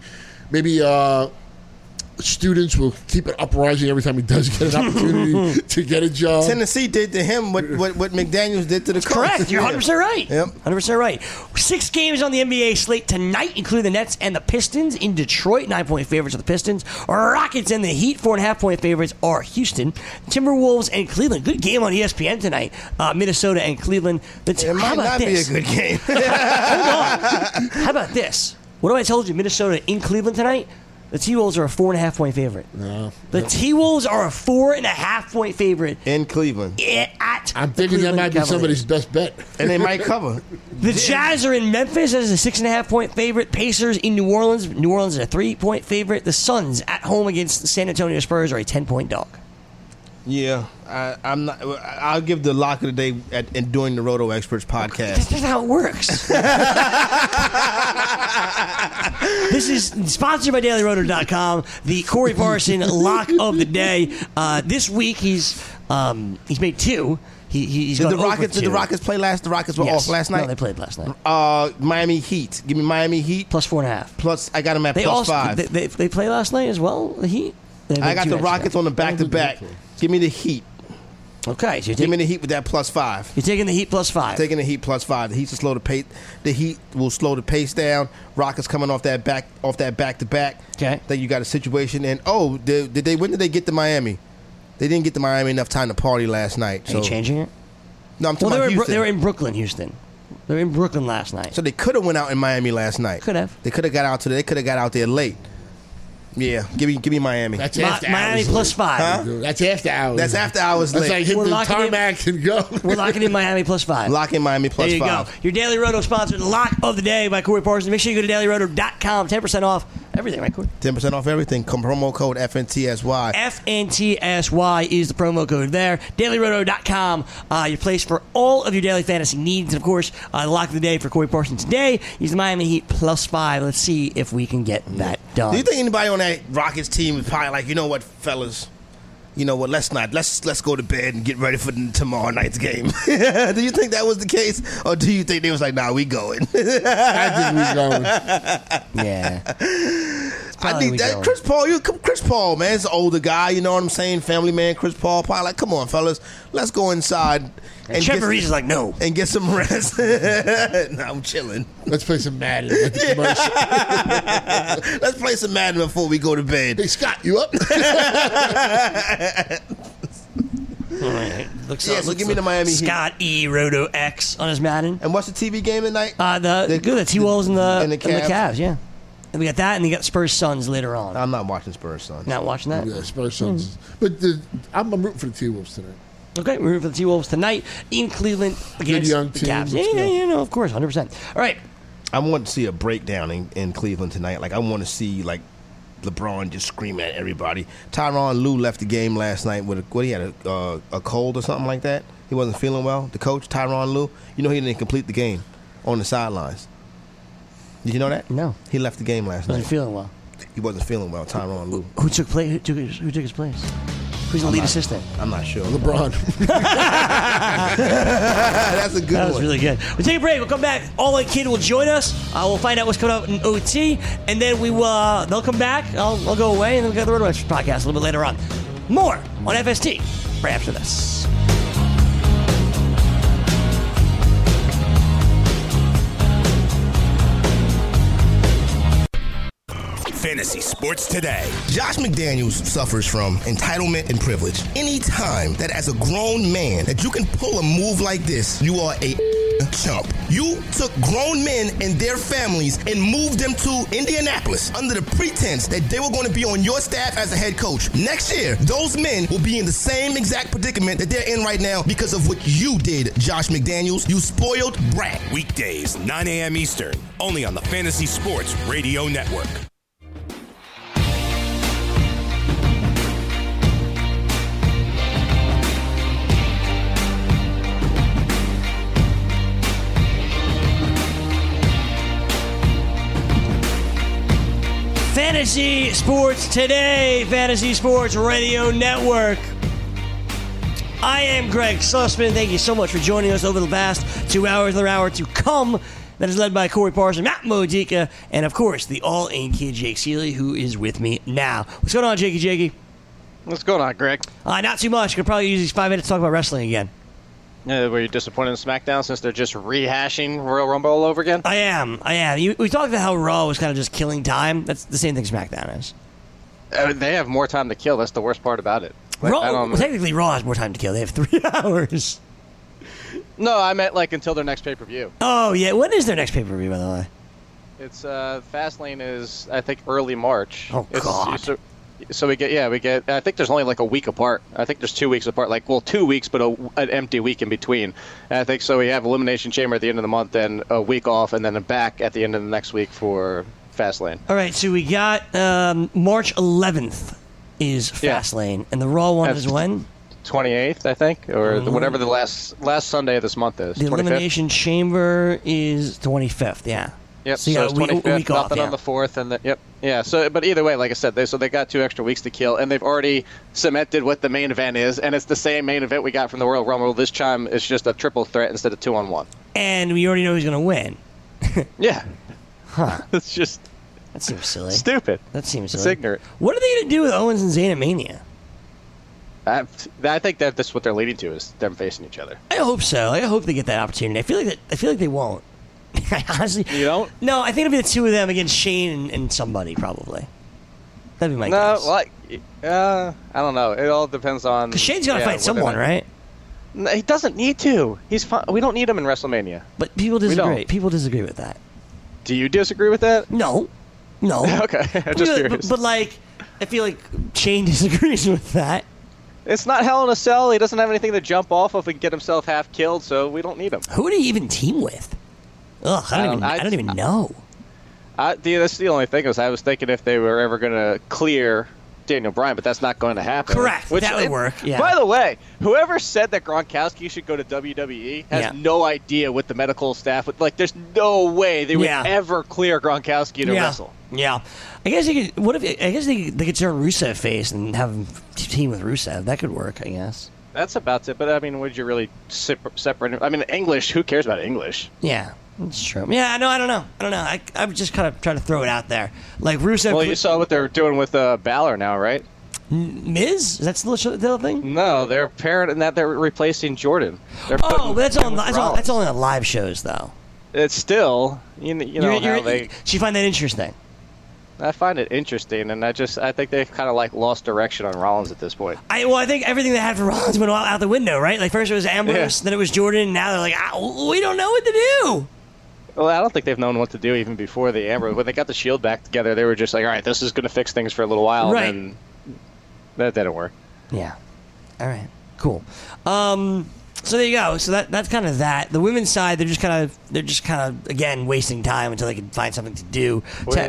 Speaker 5: students will keep it uprising every time he does get an opportunity to get a job.
Speaker 4: Tennessee did to him what McDaniels did to the Colts.
Speaker 3: Correct. You're 100% right.
Speaker 4: Yep.
Speaker 3: 100% right. 6 games on the NBA slate tonight, including the Nets and the Pistons in Detroit. 9-point favorites are the Pistons. Rockets and the Heat. 4.5-point favorites are Houston. Timberwolves and Cleveland. Good game on ESPN tonight. Minnesota and Cleveland.
Speaker 4: It might not be a good game.
Speaker 3: Hold on. How about this? What if I told you Minnesota in Cleveland tonight? The T-Wolves are a 4.5-point favorite.
Speaker 5: No.
Speaker 3: The T-Wolves are a 4.5-point favorite.
Speaker 4: In Cleveland.
Speaker 5: I'm thinking that might be somebody's best bet.
Speaker 4: And they might cover.
Speaker 3: The Jazz are in Memphis as a 6.5-point favorite. Pacers in New Orleans. New Orleans is a 3-point favorite. The Suns at home against the San Antonio Spurs are a 10-point dog.
Speaker 4: Yeah, I'm not. I'll give the lock of the day during the Roto Experts podcast.
Speaker 3: That's not how it works. This is sponsored by DailyRoto.com. The Corey Parson lock of the day. This week he's made 2. He's
Speaker 4: did the Rockets play last? The Rockets were off last night.
Speaker 3: No, they played last night.
Speaker 4: Miami Heat. Give me Miami Heat
Speaker 3: plus 4.5.
Speaker 4: Plus, I got them at plus 5.
Speaker 3: They played last night as well. The Heat.
Speaker 4: I got the Rockets on the back-to-back. Give me the Heat.
Speaker 3: Okay, so
Speaker 4: Give me the Heat with that +5.
Speaker 3: you're taking the Heat +5.
Speaker 4: Taking the Heat +5. The Heat will slow the pace. The Heat will slow the pace down. Rockets coming off that back to back.
Speaker 3: Okay.
Speaker 4: Then you got a situation. And when did they get to Miami? They didn't get to Miami enough time to party last night.
Speaker 3: Are you changing it?
Speaker 4: No, I'm talking about Houston.
Speaker 3: They were in Brooklyn, Houston. They were in Brooklyn last night.
Speaker 4: So they could have went out in Miami last night.
Speaker 3: Could have.
Speaker 4: They could have got out today. They could have got out there late. Yeah, give me Miami.
Speaker 5: That's after
Speaker 3: Miami
Speaker 5: hours.
Speaker 3: +5.
Speaker 4: Huh?
Speaker 5: That's after hours.
Speaker 4: That's after hours
Speaker 5: That's
Speaker 4: late.
Speaker 5: like hit
Speaker 3: We're
Speaker 5: the
Speaker 3: locking in-
Speaker 5: tarmac and go.
Speaker 3: We're locking in Miami +5.
Speaker 4: Lock in Miami
Speaker 3: There you
Speaker 4: +5.
Speaker 3: go. Your Daily Roto sponsored Lock of the Day by Corey Parsons. Make sure you go to dailyroto.com. 10% off everything, right, Corey?
Speaker 4: 10% off everything. Promo code FNTSY.
Speaker 3: FNTSY is the promo code there. DailyRoto.com, your place for all of your daily fantasy needs. And, of course, the Lock of the Day for Corey Parsons today is the Miami Heat +5. Let's see if we can get that done.
Speaker 4: Do you think anybody on that Rockets team is probably like, you know what, fellas? You know what? Let's go to bed and get ready for tomorrow night's game. Do you think that was the case, or do you think they was like, nah, we going?
Speaker 5: I think we going.
Speaker 3: Yeah.
Speaker 4: I think that Chris Paul, man, is an older guy. You know what I'm saying? Family man, Chris Paul. Probably like, come on, fellas, let's go inside.
Speaker 3: And Trevor Reese is like, no.
Speaker 4: And get some rest. Nah, I'm chilling.
Speaker 5: Let's play some Madden. Like the commercial.
Speaker 4: Let's play some Madden before we go to bed.
Speaker 5: Hey, Scott, you up?
Speaker 4: So give me the Miami Heat.
Speaker 3: Scott E. Roto X on his Madden.
Speaker 4: And what's the TV game tonight?
Speaker 3: The T-Wolves and the
Speaker 4: Cavs.
Speaker 3: Cavs, yeah. And we got that, and you got Spurs Suns later on.
Speaker 4: I'm not watching Spurs Suns.
Speaker 3: Not watching that?
Speaker 5: Yeah, Spurs Suns. But I'm rooting for the T-Wolves tonight.
Speaker 3: Okay, we're rooting for the T-Wolves tonight in Cleveland against
Speaker 5: young
Speaker 3: the
Speaker 5: team.
Speaker 3: Cavs.
Speaker 5: Let's go.
Speaker 3: Yeah, of course, 100%. All right.
Speaker 4: I want to see a breakdown in Cleveland tonight. Like, I want to see, like, LeBron just scream at everybody. Tyronn Lue left the game last night with he had a cold or something like that. He wasn't feeling well. The coach, Tyronn Lue, you know he didn't complete the game on the sidelines. Did you know that?
Speaker 3: No.
Speaker 4: He left the game last
Speaker 3: Wasn't
Speaker 4: night.
Speaker 3: feeling well.
Speaker 4: He wasn't feeling well, Tyronn Lue.
Speaker 3: Who took his place? Who's the lead assistant?
Speaker 4: I'm not sure.
Speaker 5: LeBron.
Speaker 4: That's a good
Speaker 3: That
Speaker 4: one.
Speaker 3: was really good. We'll take a break. We'll come back. All White Kid will join us. We'll find out what's coming up in OT, and then they'll come back. I'll go away, and then we'll get the Roto Extra podcast a little bit later on. More on FST right after this.
Speaker 2: Fantasy Sports Today.
Speaker 4: Josh McDaniels suffers from entitlement and privilege. Anytime that as a grown man that you can pull a move like this, you are a chump. You took grown men and their families and moved them to Indianapolis under the pretense that they were going to be on your staff as a head coach. Next year, those men will be in the same exact predicament that they're in right now because of what you did, Josh McDaniels. You spoiled brat.
Speaker 2: Weekdays, 9 a.m. Eastern, only on the Fantasy Sports Radio Network.
Speaker 3: Fantasy Sports Today, Fantasy Sports Radio Network. I am Greg Sussman. Thank you so much for joining us over the past 2 hours, another hour to come. That is led by Corey Parsons, Matt Modica, and of course, the all-in kid Jake Seeley, who is with me now. What's going on, Jakey?
Speaker 8: What's going on, Greg?
Speaker 3: Not too much. Could probably use these 5 minutes to talk about wrestling again.
Speaker 8: Were you disappointed in SmackDown since they're just rehashing Royal Rumble all over again?
Speaker 3: I am. We talked about how Raw was kind of just killing time. That's the same thing SmackDown is.
Speaker 8: They have more time to kill. That's the worst part about it.
Speaker 3: Technically, Raw has more time to kill. They have 3 hours.
Speaker 8: No, I meant until their next pay-per-view.
Speaker 3: Oh, yeah. When is their next pay-per-view, by the way?
Speaker 8: It's Fastlane is, I think, early March.
Speaker 3: Oh, God.
Speaker 8: So we get. I think there's only a week apart. I think there's 2 weeks apart. 2 weeks, but an empty week in between. And I think so. We have Elimination Chamber at the end of the month, then a week off, and then back at the end of the next week for Fastlane.
Speaker 3: All right, so we got March 11th is Fastlane, and the Raw one is when?
Speaker 8: 28th, I think, or whatever the last Sunday of this month is.
Speaker 3: The
Speaker 8: 25th?
Speaker 3: Elimination Chamber is 25th. Yeah.
Speaker 8: Yep.
Speaker 3: So you got
Speaker 8: it's
Speaker 3: a week
Speaker 8: 25th,
Speaker 3: off.
Speaker 8: nothing on the 4th, and yep. Yeah. So, but either way, like I said, they got 2 extra weeks to kill, and they've already cemented what the main event is, and it's the same main event we got from the Royal Rumble. This time, it's just a triple threat instead of 2-on-1.
Speaker 3: And we already know who's going to win.
Speaker 8: Yeah.
Speaker 3: Huh.
Speaker 8: It's just.
Speaker 3: That seems silly.
Speaker 8: Stupid.
Speaker 3: That seems silly.
Speaker 8: It's ignorant.
Speaker 3: What are they going to do with Owens and Zayn at Mania?
Speaker 8: I think that that's what they're leading to is them facing each other.
Speaker 3: I hope so. I hope they get that opportunity. I feel like they won't. I honestly,
Speaker 8: you don't?
Speaker 3: No, I think it'll be the two of them against Shane and somebody probably. That'd be my guess.
Speaker 8: I don't know. It all depends on.
Speaker 3: Because Shane's got to fight someone, right?
Speaker 8: No, he doesn't need to. He's fine. We don't need him in WrestleMania.
Speaker 3: But people disagree. People disagree with that.
Speaker 8: Do you disagree with that?
Speaker 3: No.
Speaker 8: Okay, I'm just curious.
Speaker 3: But like, I feel like Shane disagrees with that.
Speaker 8: It's not Hell in a Cell. He doesn't have anything to jump off of and get himself half killed, so we don't need him.
Speaker 3: Who would he even team with? Ugh, I don't even know.
Speaker 8: That's the only thing. I was thinking if they were ever going to clear Daniel Bryan, but that's not going to happen.
Speaker 3: Correct. That would work. Yeah.
Speaker 8: By the way, whoever said that Gronkowski should go to WWE has no idea what the medical staff would like. There's no way they would ever clear Gronkowski to wrestle.
Speaker 3: Yeah. I guess they could. They could turn Rusev face and have him team with Rusev. That could work. I guess.
Speaker 8: That's about it. But I mean, would you really separate him? I mean, English. Who cares about English?
Speaker 3: Yeah. That's true. Yeah, no, I don't know. I'm just kind of trying to throw it out there. Like Rusev.
Speaker 8: Well, you saw what they're doing with Balor now, right?
Speaker 3: Miz? Is that still the thing?
Speaker 8: No, they're they're replacing Jordan.
Speaker 3: But that's only on live shows, though.
Speaker 8: It's still, you know how they.
Speaker 3: So you find that interesting?
Speaker 8: I find it interesting, and I think they've kind of like lost direction on Rollins at this point.
Speaker 3: I think everything they had for Rollins went out the window, right? Like first it was Ambrose, then it was Jordan, and now they're like, we don't know what to do.
Speaker 8: Well, I don't think they've known what to do even before the Ambrose. When they got the Shield back together, they were just like, all right, this is going to fix things for a little while,
Speaker 3: right.
Speaker 8: And that didn't work.
Speaker 3: Yeah. All right. Cool. So there you go. So that's kind of that. The women's side, they're just kind of again wasting time until they can find something to do.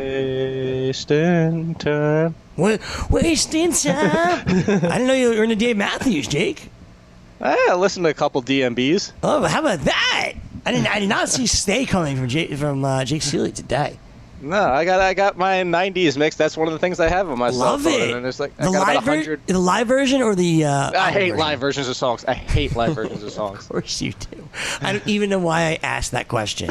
Speaker 8: Wasting time.
Speaker 3: Wasting time. I didn't know you were into Dave Matthews, Jake.
Speaker 8: I listened to a couple DMBs.
Speaker 3: Oh, how about that? I did not see Stay coming from Jake Seeley today.
Speaker 8: No, I got my 90s mix. That's one of the things I have on my cell phone.
Speaker 3: Love it.
Speaker 8: And it's like,
Speaker 3: the live version or the
Speaker 8: I hate live versions of songs. I hate live versions of songs.
Speaker 3: Of course you do. I don't even know why I asked that question.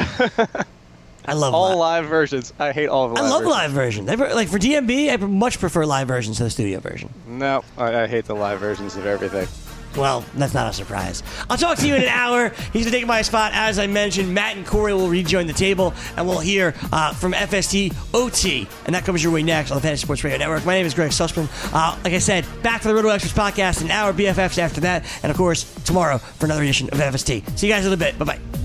Speaker 3: I love
Speaker 8: all live versions. I hate all of them.
Speaker 3: I love live versions. Like for DMB, I much prefer live versions to the studio version.
Speaker 8: No, I hate the live versions of everything.
Speaker 3: Well, that's not a surprise. I'll talk to you in an hour. He's going to take my spot. As I mentioned, Matt and Corey will rejoin the table, and we'll hear from FST OT. And that comes your way next on the Fantasy Sports Radio Network. My name is Greg Sussman. Like I said, back for the Roto Experts podcast, an hour BFFs after that, and of course, tomorrow for another edition of FST. See you guys in a bit. Bye-bye.